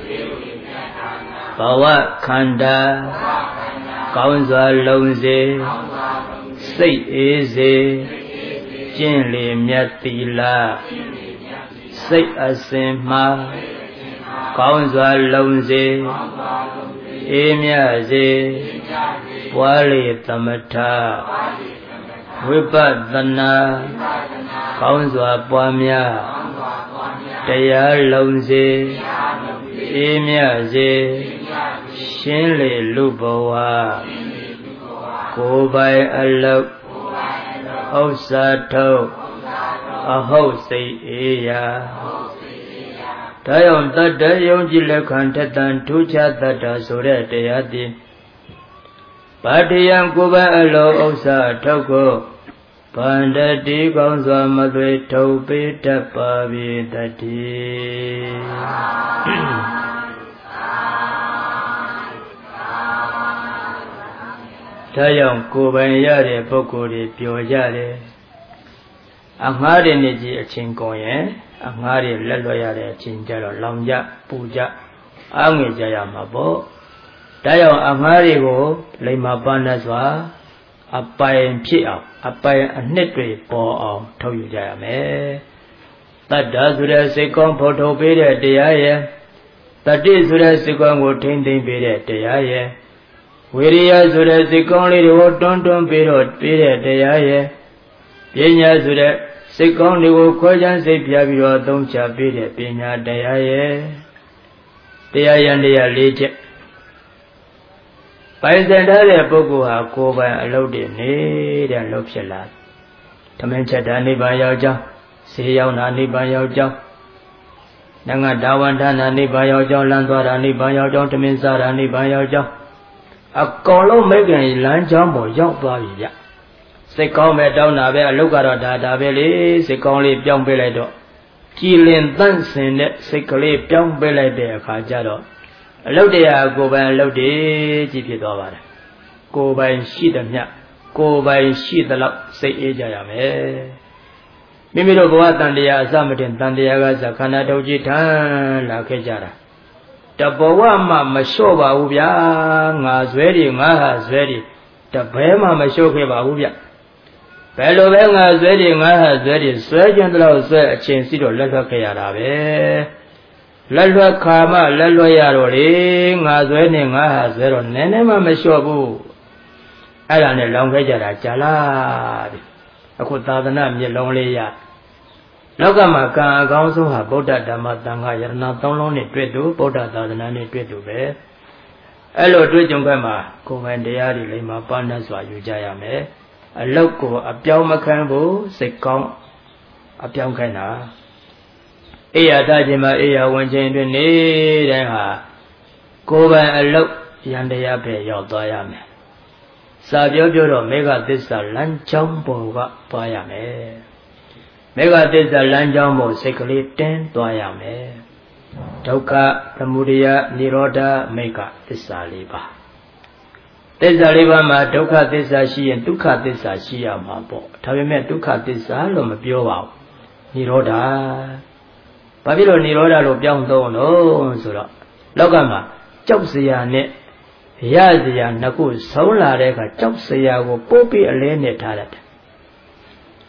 ဘဝခန္ဓာကောင်းစွာလုံးစေစိတ်အေးစေကျင့်လေမြတ်သီလစိတ်အစဉ်မှာကောင်းစွာလုံးစေအေးမြစေပွားလေသမထဝိပဿနာကောင်းစွာပွားများတရားလုံးစေအေးမြစေရှင်းလေလူဘဝကိုယ်ပိုင်အလုပ်ဥစ္စာထုတ်အဟုတ်စိတ်အေးရာဒါကြောင့်တတ္တယုံကြည်လက်ခံထက်တန်ထူးခြားတတ်တာဆိုတဲ့တရားသည်ဗတ္တယံကိုယ်ပိုင်အလုပ်ဥစ္စာထုတ်ကိုဗန္တတိကောင်းစွာမသွေထုတ်ပေးတတ်ပါပြီတည်းဒါကြောင့်ကိုယ်ပိုင်ရတဲ့ပုဂ္ဂိုလ်တွေပျော်ကြတယ်အငှားတွေနေကြီးအချင်းကုန်ရင်အငှားတွေလက်လွတ်ရတဲ့အချင်းကြတော့လောင်ကြပူကြအားငွေကြရမှာပေါ့ဒါကြောင့်အငှားတွေကိုလိမ္မာပန်းနဲ့စွာအပိုင်ဖြစ်အောင်အပိုင်အနှစ်တွေပေါ်အောင်ထုတ်ယူကြရမယ်တတ္တဆိုတဲ့စိတ်ကောင်းဖို့ထုတ်ပေးတဲ့တရားရဲ့တတိဆိုတဲ့စိတ်ကောင်းကိုထိမ့်သိမ့်ပေးတဲ့တရားရဲ့ဝိရိယဆိုတဲ့စိတ်ကောင်းလေးတွေကိုတွန်းတွန်းပေးတော့ပေးတဲ့တရားရဲ့ပညာဆိုတဲ့စိတ်ကောင်းတွေကိုခွဲခြားစိတ်ပြပြီးတော့သုံးချပေးတဲ့ပညာတရားရဲ့တရားရန်တရားလေးချက်ပိုင်ဆိုင်ထားတဲ့ပုဂ္ဂိုလ်ဟာကိုယ်ပိုင်အလုပ်တွေနေတဲ့လုပ်ဖြစ်လာဓမ္မချက်တာနိဗ္ဗာန်ရောက်ကြောင်းဆေးရောက်တာနိဗ္ဗာန်ရောက်ကြောင်းနငါဒါဝန္ဒနာနိဗ္ဗာန်ရောက်ကြောင်းလမ်းသွားတာနိဗ္ဗာန်ရောက်ကြောင်းဓမင်းစားတာနိဗ္ဗာန်ရောက်ကြောင်းအကောင်လုံးမိခင်လမ်းကြောင်းပေါ်ရောက်သွားပြီဗျစိတ်ကောင်းမဲ့တောင်းတာပဲအလုပ်ကတော့ဒါဒါပဲလေစိတ်ကောင်းလေးပြောင်းပေးလိုက်တော့ကြည်လင်တန့်စင်တဲ့စိတ်ကလေးပြောင်းပေးလိုက်တဲ့အခါကျတော့အလုတ်တရားကိုယ်ပိုင်အလုတ်တည်းကြည့်ဖြစ်သွားပါတယ်ကိုယ်ပိုင်ရှိသမျှကိုယ်ပိုင်ရှိသလောက်စိတ်အေးကြရမယ်မိမိတို့ဘဝတန်တရားအစမတင်တန်တရားကစခန္ဓာထုတ်ကြည့်ထမ်းလာခဲ့ကြတာတဘဝမှမလျှော့ပါဘူးဗျာငါဇွဲတွေငါဟာဇွဲတွေတဘဲမှမလျှော့ခဲ့ပါဘူးဗျဘယ်လိုပဲငါဇွဲတွေငါဟာဇွဲတွေဆွဲကျင်တော့ဆွဲအချင်းစီတော့လက်ထွက်ခဲ့ရတာပဲလက်လွတ်ခါမှလက်လွတ်ရတော့လေငါဇွဲနဲ့ငါဟာဇွဲတော့နည်းနည်းမှမလျှော့ဘူးအဲ့ဒါနဲ့လောင်ခဲ့ကြတာကြာလာပြီအခုသာသနာမျက်လုံးလေးရလောကမှာကံအကောင်းဆုံးဟာဗုဒ္ဓဓမ္မသံဃာယရဏသုံးလုံးနဲ့တွေ့တူဗုဒ္ဓသာသနာနဲ့တွေ့တူပဲအဲ့လိုတွေ့ကြုံခဲ့မှာကိုယ်ပိုင်တရားတွေလိမ္မာပါဏတ်စွာယူကြရမယ်အလုတ်ကိုအပြောင်းမခံဘူးစိတ်ကောင်းအပြောင်းခိုင်းတာအေယတခြင်းမှာအေယဝင်ခြင်းတွင်နေတိုင်းဟာကိုယ်ပိုင်အလုတ်ယန္တရားပဲရောက်သွားရမယ်စာပြောပြောတော့မေဃသစ္စာလမ်းကြောင်းပေါ်ကသွားရမယ်မေဃသစ္စာလမ်းကြောင်းပေါ်စိတ်ကလေးတင်းသွားရမယ်ဒုက္ခသမုဒယនិရောဓမေဃသစ္စာလေးပါသစ္စာလေးပါးမှာဒုက္ခသစ္စာရှိရင်ဒုက္ခသစ္စာရှိရမှာပေါ့ဒါပေမဲ့ဒုက္ခသစ္စာလို့မပြောပါဘူးនិရောဓဘာဖြစ်လို့និရောဓလို့ပြောင်းသုံးလို့ဆိုတော့လောကမှာကြောက်စရာနဲ့ရစရာနှစ်ခုဆုံးလာတဲ့အခါကြောက်စရာကိုပို့ပြီးအလဲနဲ့ထားရတယ်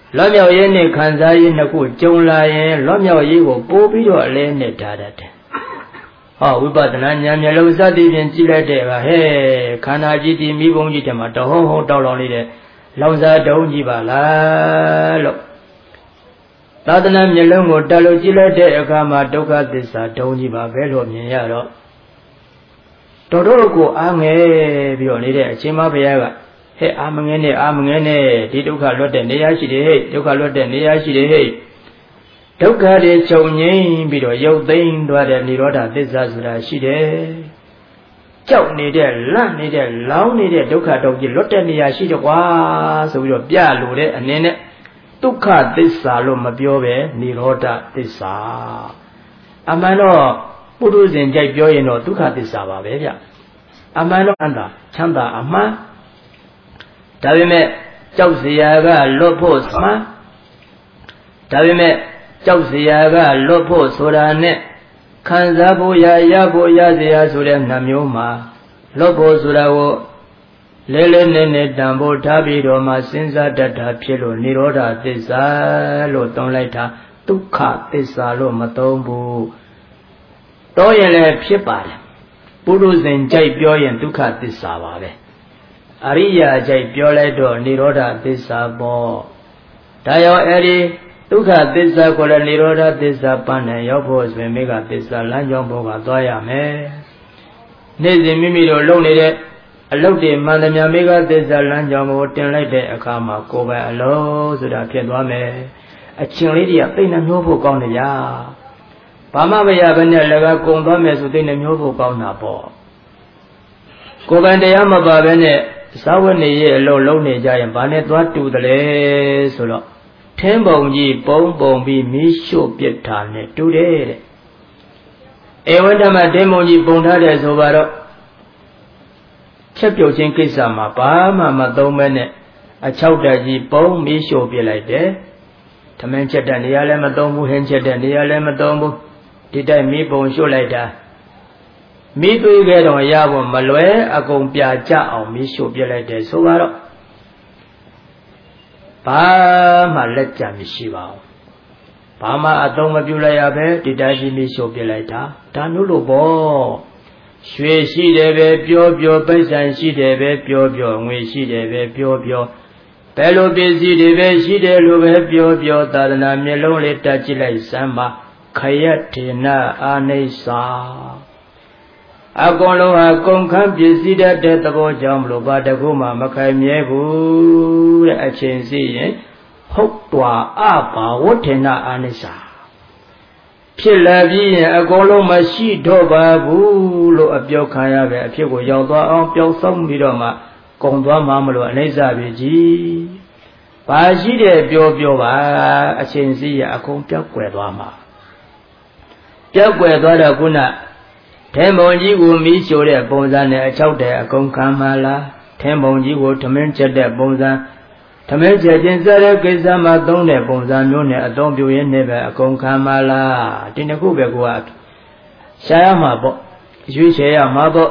လောမြောက်ရေးနဲ့ခံစားရေးနှစ်ခုကြုံလာရင်လောမြောက်ရေးကိုပိုးပြီးတော့အလဲနဲ့ထားတတ်တယ်ဟောဝိပဿနာဉာဏ်မျက်လုံးစသည်ဖြင့်ကြည့်လိုက်တဲ့အခါဟဲ့ခန္ဓာကြီးဒီမိဘုံကြီးတမှာတဟုံးဟုံးတောက်လောင်နေတဲ့လောင်စာတုံးကြီးပါလားလို့သာသနာမျက်လုံးကိုတက်လို့ကြည့်လိုက်တဲ့အခါမှာဒုက္ခသစ္စာတုံးကြီးပါပဲလို့မြင်ရတော့တော်တော်ကိုအားငယ်ပြီးတော့နေတဲ့အချိန်မှဘုရားကဟဲ့အာမငဲနဲ့အာမငဲနဲ့ဒီဒုက္ခလွတ်တဲ့နေရာရှိတယ်ဟဲ့ဒုက္ခလွတ်တဲ့နေရာရှိတယ်ဟဲ့ဒုက္ခတွေချုပ်ငြိမ်းပြီးတော့ရုပ်သိမ်းသွားတဲ့និရောဓသစ္စာဆိုတာရှိတယ်ကြောက်နေတဲ့လန့်နေတဲ့လောင်းနေတဲ့ဒုက္ခတုံးကြီးလွတ်တဲ့နေရာရှိတယ်ကွာဆိုပြီးတော့ပြလို့တဲ့အနေနဲ့ဒုက္ခသစ္စာလို့မပြောပဲនិရောဓသစ္စာအမှန်တော့ပုထုဇဉ်ကြိုက်ပြောရင်တော့ဒုက္ခသစ္စာပါပဲဗျအမှန်တော့အန္တာချမ်းသာအမှန်ဒါပေမဲ့ကြောက်စရာကလွတ်ဖို့မှန်ဒါပေမဲ့ကြောက်စရာကလွတ်ဖို့ဆိုတာနဲ့ခံစားဖို့ရရဖို့ရစရာဆိုတဲ့နှမျိုးမှာလွတ်ဖို့ဆိုတာကိုလဲလဲနဲ့နဲ့တန်ဖို့ထားပြီးတော့မှစဉ်းစားတတ်တာဖြစ်လို့និရောဓသစ္စာလို့သုံးလိုက်တာဒုက္ခသစ္စာလို့မသုံးဘူးတော့ရင်လည်းဖြစ်ပါတယ်ပုရုဇဉ်ကြိုက်ပြောရင်ဒုက္ခသစ္စာပါပဲအရိယာကြိုက်ပြောလိုက်တော့និရောဓသစ္စာပေါ့ဒါရောအဲ့ဒီဒုက္ခသစ္စာကိုလည်းនិရောဓသစ္စာပန်းနဲ့ရောက်ဖို့ဆိုရင်မေဃသစ္စာလမ်းကြောင်းပေါ်ကသွားရမယ်နေ့စဉ်မိမိတို့လုပ်နေတဲ့အလုပ်တွေမှန်သမျှမေဃသစ္စာလမ်းကြောင်းကိုတင်လိုက်တဲ့အခါမှာကိုယ်ပဲအလုံးဆိုတာဖြစ်သွားမယ်အချင်းလေးတွေကသိနေမျိုးဖို့ကောင်းတယ်ညာဘာမှမရဘဲနဲ့လည်းကကုံသွားမယ်ဆိုသိနေမျိုးဖို့ကောင်းတာပေါ့ကိုယ်ပိုင်တရားမပါဘဲနဲ့သာဝနေရဲ့အလုံးလုံးနေကြရင်ဘာနဲ့သွားတူတယ်လဲဆိုတော့ထင်းပုံကြီးပုံပုံပြီးမီးရှို့ပစ်တာနဲ့တူတယ်တဲ့ဧဝံဓမ္မထင်းပုံကြီးပုံထားတယ်ဆိုပါတော့ချက်ပြုတ်ခြင်းကိစ္စမှာဘာမှမသုံးမဲနဲ့အချောက်တက်ကြီးပုံမီးရှို့ပစ်လိုက်တယ်ထမင်းချက်တဲ့နေရာလည်းမသုံးဘူးဟင်းချက်တဲ့နေရာလည်းမသုံးဘူးဒီတိုက်မီးပုံရှို့လိုက်တာမိသွေးခဲ့တော့ရဖို့မလွယ်အကုန်ပြကြအောင်မိရှို့ပြလိုက်တယ်ဆိုတော့ဘာမှလက်ကြမရှိပါဘူးဘာမှအသုံးမပြုလိုက်ရပဲဒီတိုင်းကြီးမိရှို့ပြလိုက်တာဒါမျိုးလို့ပေါ့ရွှေရှိတယ်ပဲပြောပြောပိဿံရှိတယ်ပဲပြောပြောငွေရှိတယ်ပဲပြောပြောဘယ်လိုပစ္စည်းတွေပဲရှိတယ်လို့ပဲပြောပြောသာသနာမျက်လုံးလေးတက်ကြည့်လိုက်စမ်းပါခယထေနအာနိစ္စအကုန်လုံးဟာကုန်ခန်းပစ္စည်းတဲ့သဘောကြောင့်မလို့ဘာတကူမှမခိုင်မြဲဘူးတဲ့အချင်းစီရင်ဟုတ်တော်အဘာဝထေနအာနိစ္စဖြစ်လာပြီးရင်အကုန်လုံးမရှိတော့ပါဘူးလို့အပြောခံရပဲအဖြစ်ကိုရောက်သွားအောင်ပျောက်ဆုံးပြီးတော့မှကုန်သွားမှမလို့အနိစ္စပဲကြီးဘာရှိတယ်ပြောပြောပါအချင်းစီရအကုန်ပြောက်ွယ်သွားမှာပြောက်ွယ်သွားတော့ခုနထဲမုံကြီးကိုမီးရှို့တဲ့ပုံစံနဲ့အချောက်တဲ့အကုန်ခံမှလားထဲမုံကြီးကိုထမင်းချက်တဲ့ပုံစံထမင်းချက်ချင်းစားတဲ့ကိစ္စမှာသုံးတဲ့ပုံစံမျိုးနဲ့အသုံးပြုရင်းနဲ့ပဲအကုန်ခံမှလားဒီနှစ်ခုပဲကိုကရှားရမှာပေါ့ရွေးချယ်ရမှာပေါ့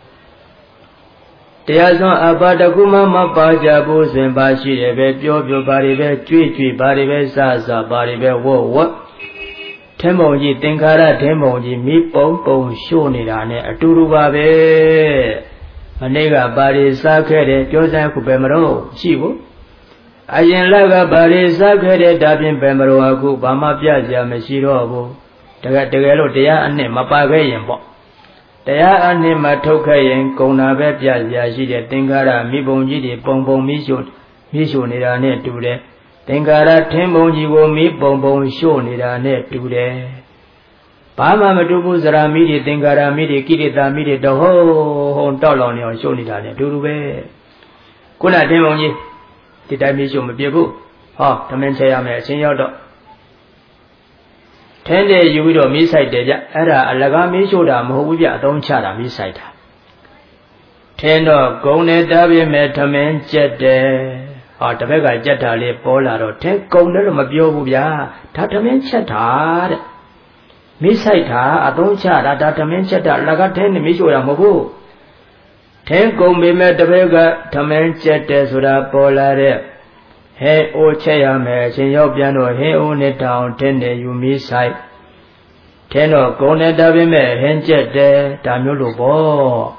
တရားစွမ်းအပါတကူမှမပါကြဘူးဆိုရင်ပါရှိတယ်ပဲပြောပြောပါတွေပဲကြွေ့ကြွေ့ပါတွေပဲစစပါတွေပဲဝတ်ဝတ်ထင်းပုံကြီးသင်္ခါရထင်းပုံကြီးမိပုံပုံရှို့နေတာနဲ့အတူတူပါပဲမနေ့ကပါရီစားခဲ့တယ်ပြောစမ်းခုပဲမတော့ရှိဘူးအရင်လက်ကပါရီစားခဲ့တဲ့ဒါဖြင့်ပဲမတော့အခုဘာမှပြစရာမရှိတော့ဘူးတကယ်တကယ်လို့တရားအနှစ်မပါခဲ့ရင်ပေါ့တရားအနှစ်မထုတ်ခဲ့ရင်ကုံတာပဲပြစရာရှိတယ်သင်္ခါရမိပုံကြီးတွေပုံပုံမိရှို့မိရှို့နေတာနဲ့တူတယ်သင်္ကာရထင်းပုံကြီးကိုမိပုံပုံရှို့နေတာနဲ့တူတယ်ဘာမှမတူဘူးဇရာမိတွေသင်္ကာရမိတွေကိရိတာမိတွေတော့ဟိုဟိုတောက်လောင်နေအောင်ရှို့နေတာနဲ့အတူတူပဲခုနထင်းပုံကြီးဒီတိုင်းမိရှို့မပြစ်ဘူးဟောဓမင်းချရမယ်အချင်းရောက်တော့ထင်းတယ်ယူပြီးတော့မိဆိုင်တယ်ဗျအဲ့ဒါအလကားမိရှို့တာမဟုတ်ဘူးဗျအသုံးချတာမိဆိုင်တာထင်းတော့ဂုံနဲ့တားပြမယ်ဓမင်းကျက်တယ်ဟောတပည့်ကကြက်တာလေးပေါ်လာတော့ထဲကုံတယ်လို့မပြောဘူးဗျာဒါဓမင်းချက်တာတဲ့မိဆိုင်တာအသုံးချတာဒါဓမင်းချက်တာလက်ကထဲနဲ့မိရှို့တာမဟုတ်ဘူးထဲကုံပေမဲ့တပည့်ကဓမင်းချက်တယ်ဆိုတာပေါ်လာတဲ့ဟ He o chayame, Chinyo piano, he own it down, ten you miss sight. Ten or gone at Davime, Henjet de, Damulu bo.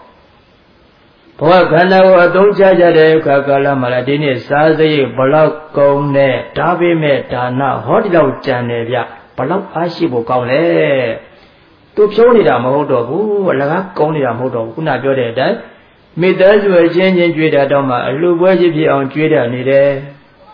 Poa Kana, don't judge at Kakala Maladini, Sazi, Balak, Gone, Davime, Dana, Hotlo Janevia, Balak Ashibo Kale. To show it a modo, who, Lagak, Goni a modo, who not your day. Me does were changing Judah Doma, a little worship on Judah Nide.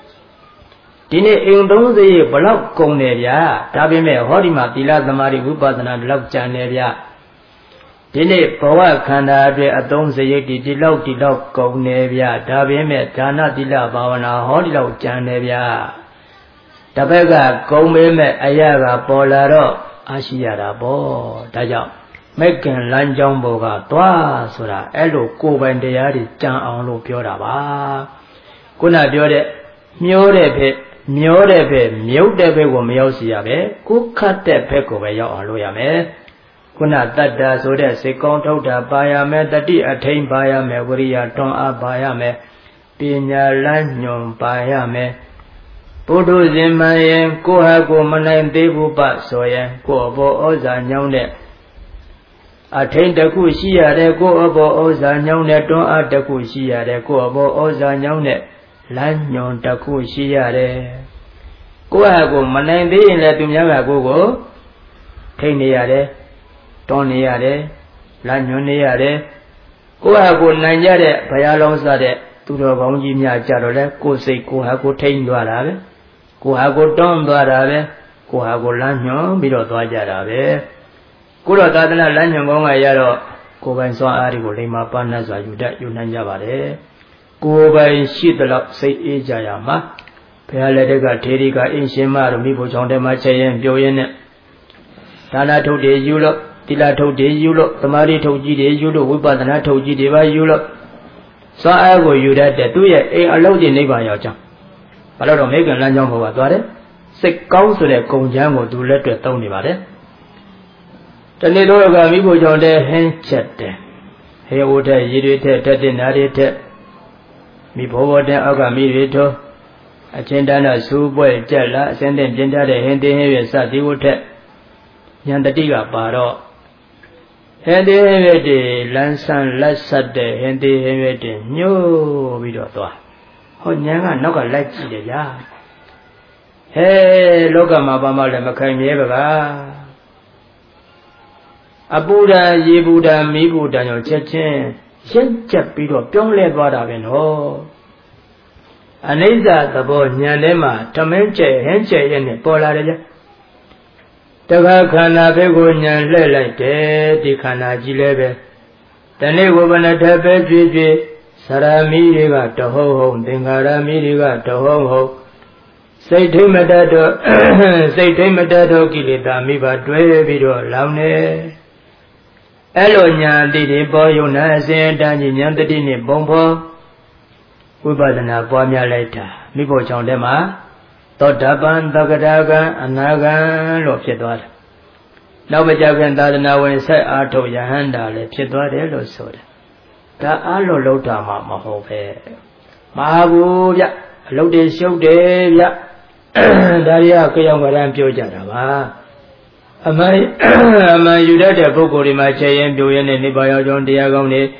Dine in those days, Balak Koneria, Tabime, Horima, Dila, the Mari Upazana, Love Janeria. Dine Poa Kanda, a don't say it, Dilo, Dilo, Koneria, Tabime, Dana, Dila, Bavana, Hodilo, Janeria. Tabega, Gomeme, Ayaga, Polaro, Ashiara, Bo, Daja. Making Lanjong Boga, Twa, Sura, Elo, Koban, the Yari, Jan on Lopiora. Kuna Biode, Miore, Miore, Mute, Miosia, Cook cut the peck over your Aloyame. Kuna Dada, so that second total Bayame, the D attain Bayame, Guria, Ton up Bayame, Pina Lanyon Bayame. Pudu Zimayan, Kohago Manan Debu Batsoyan, Kobo Oza Nyone. Attain the Kushia, the go abo Oza Nyone, don't add the Kushia, the go abo Oza Nyone, Lanyon the Kushia. Kohago Manan De in Latumia Gogo, Tainiade, Toniade, Lanyoniade, Kohago Nanyade, Payalon Sade, to the Bongimia Jarole, Ko say Kohago Tain Duarabe, Kohago Don Duarabe, Kohago Lanyon, Bido Dwajarabe. Kuro Tadana Lanyon Gonga Yaro, Koban so Arigo Lima Panaza, you that you Nanjavare. Koban Shidala say Ejayama, Pealedega Terika in Shema, Mibo Chonde Machayan, Joyen Tana told the Yulo, Tila told the Yulo, Tamari told you the Yulo, Wipatana told you the Yulo. So I go you that the two year a allowed in neighbor Yaja. But I don't make a Lanyon Hovare. Sick counsel a conjango to let the Tony Vade. The little Gamibo John de Henchette. He would have yielded Tadinarite. Mi Povo de Agamirito. A Chendana Suboy Jella, sending Jinda de Hendi Sati would have Yandatiga Baro. Hendi Hevede, Lansan Lassade, Hendi Hevede, no Vidotwa. Oh, Yanga, no, like the ya. Hey, look at Mabama Lemacam. Abuda, Yebuda, Mibuda, no Chechen, Shen Chapiro, Pionle Vadavino. Aneza, the boy, Nyanema, Tamenche, Henche, and Polarja. Tagakana Begonia, Lelite, the Kana Gilebe. The Negobana Tabe, Saramiriga, the ho, Dingara Miriga, the ho. Say Timadato, say Timadato, Kilita, Miba, Dwevido, Laune. Elonya did a boy on us and Danyan the Dini Bombo. We bought an Abomia later. Mibo Chondema, Totaban, Dagadaga, and Naga, Lopchedor. Now, Majagan Dadana when say Arto Yahanda, Lepchedor, Elo Soda. Da Alo Lota Mahope. Mahabuya, Lode Show Devia, Daria Kayamaram Pujara. Am I, am I you that a book in my chain and doing any by John Diagone,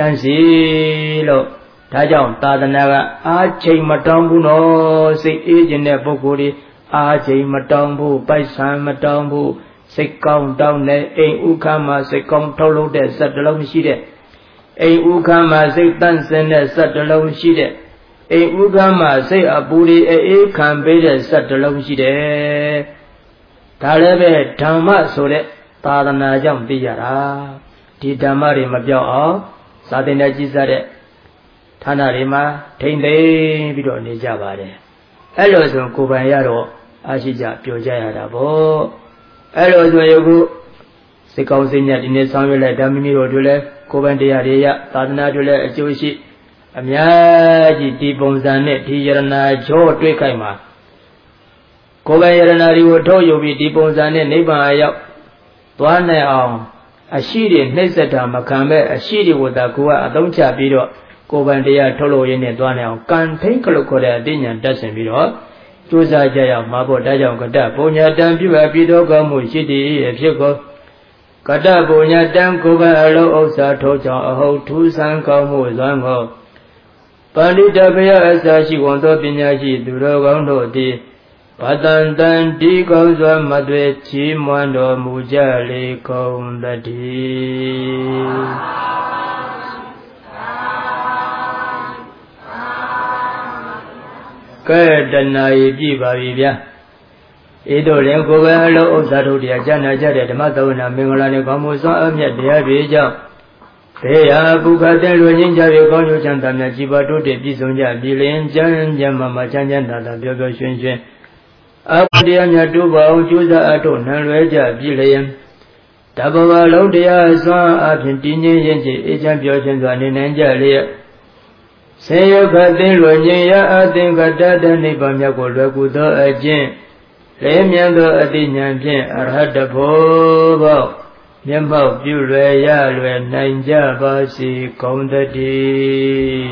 Tansilo, Tajon, Tadanaga, Archie Matambu, no, say agent a bokuri, Archie Matambu, Paisan Matambu, say count down there, a Ukama, say count Tolo, there, set alone she there. A Ukama, say Tansen, there, set alone she there. A Ukama, say a booty, a can be there, set alone she there. Talebe Tama Sore, Tadana Jam Diara, Titamari Mabio, Sadina Gizare, Tanarima, Tende, Vido Nijavare. Hello, Kubayaro, Ashija, Pujaya Bo. Hello, Yogu, Sikausinia in the Samuel Damini Dule, Kubandia, Tadana Dule, Jewish, Amiaji, Dibonzane, Tijarana, Jo, Twikaima. Kobayarana would tell you be deep on Zane, neighbor, one a shiri, Nesata, Macambe, a shiri with a Kua, don't chabiro, ကိုယ်ပိုင်တရားထုတ်လို့ရင်းနဲ့သွားနေအောင်ကံထိန်ခလုတ်ခေါ်တဲ့အသိဉာဏ်တက်ဆင်ပြီးတော့ကြိုးစားကြရအောင်မှာဖို့ဒါကြောင့်ကတ္တပုညတံပြုအပ်ပြီးတော့ကောင်းမှုရှိတည်အဖြစ်ကိုကတ္တပုညတံကိုယ်ပိုင်အလုံးဥစ္စာထိုးကြောင့်အဟုတ်ထူးဆန်းကောင်းမှုစွမ်းကိုပန္တိတဘယအစာရှိဝန်သောပညာရှိသူတော်ကောင်းတို့သည်ပတန်တန်ဒီကောင်းစွာမသွေချီးမွမ်းတော်မူကြလေကုန်သတည်းကဲတဏှာဤပြပါပြီဗျာဤတို့ရင်ကိုယ်ပဲအလုံးဥစ္စာတို့တရားကျမ်းနာကြတဲ့ဓမ္မသဝနာမင်္ဂလာနဲ့ကောင်းမှုစွမ်းအမြတ်တရားတွေကြောင့်ဘေးရာဘုခတဲ့လူချင်းကြပြီကောင်းကျိုးချမ်းသာမြတ်ကြီးပါတို့တည်ပြည့်စုံကြပြီလင်ကျမ်းကျမ်းမှာမှာချမ်းချမ်းသာသာပျော်ပျော်ရွှင်ရွှင်အဘတရားမြတ်တို့ပါအောင်ကျိုးစားအထုတ်နှံလွဲကြပြီလျင်တဘဝလုံးတရားစွမ်းအဖြင့်တည်ငြိမ်ရင်ချေအေးချမ်းပျော်ရွှင်စွာနေနိုင်ကြလျက်ဆေယုခသိလွင်ခြင်းရအသင်္ကတတနိဗ္ဗာန်မြတ်ကိုလွယ်ကူသောအကျင့်လေးမြတ်သောအတိညာဖြင့်အရဟတဘောဘောမျက်မှောက်ပြုလွယ်ရလွယ်နိုင်ကြပါစေကုန်သတည်း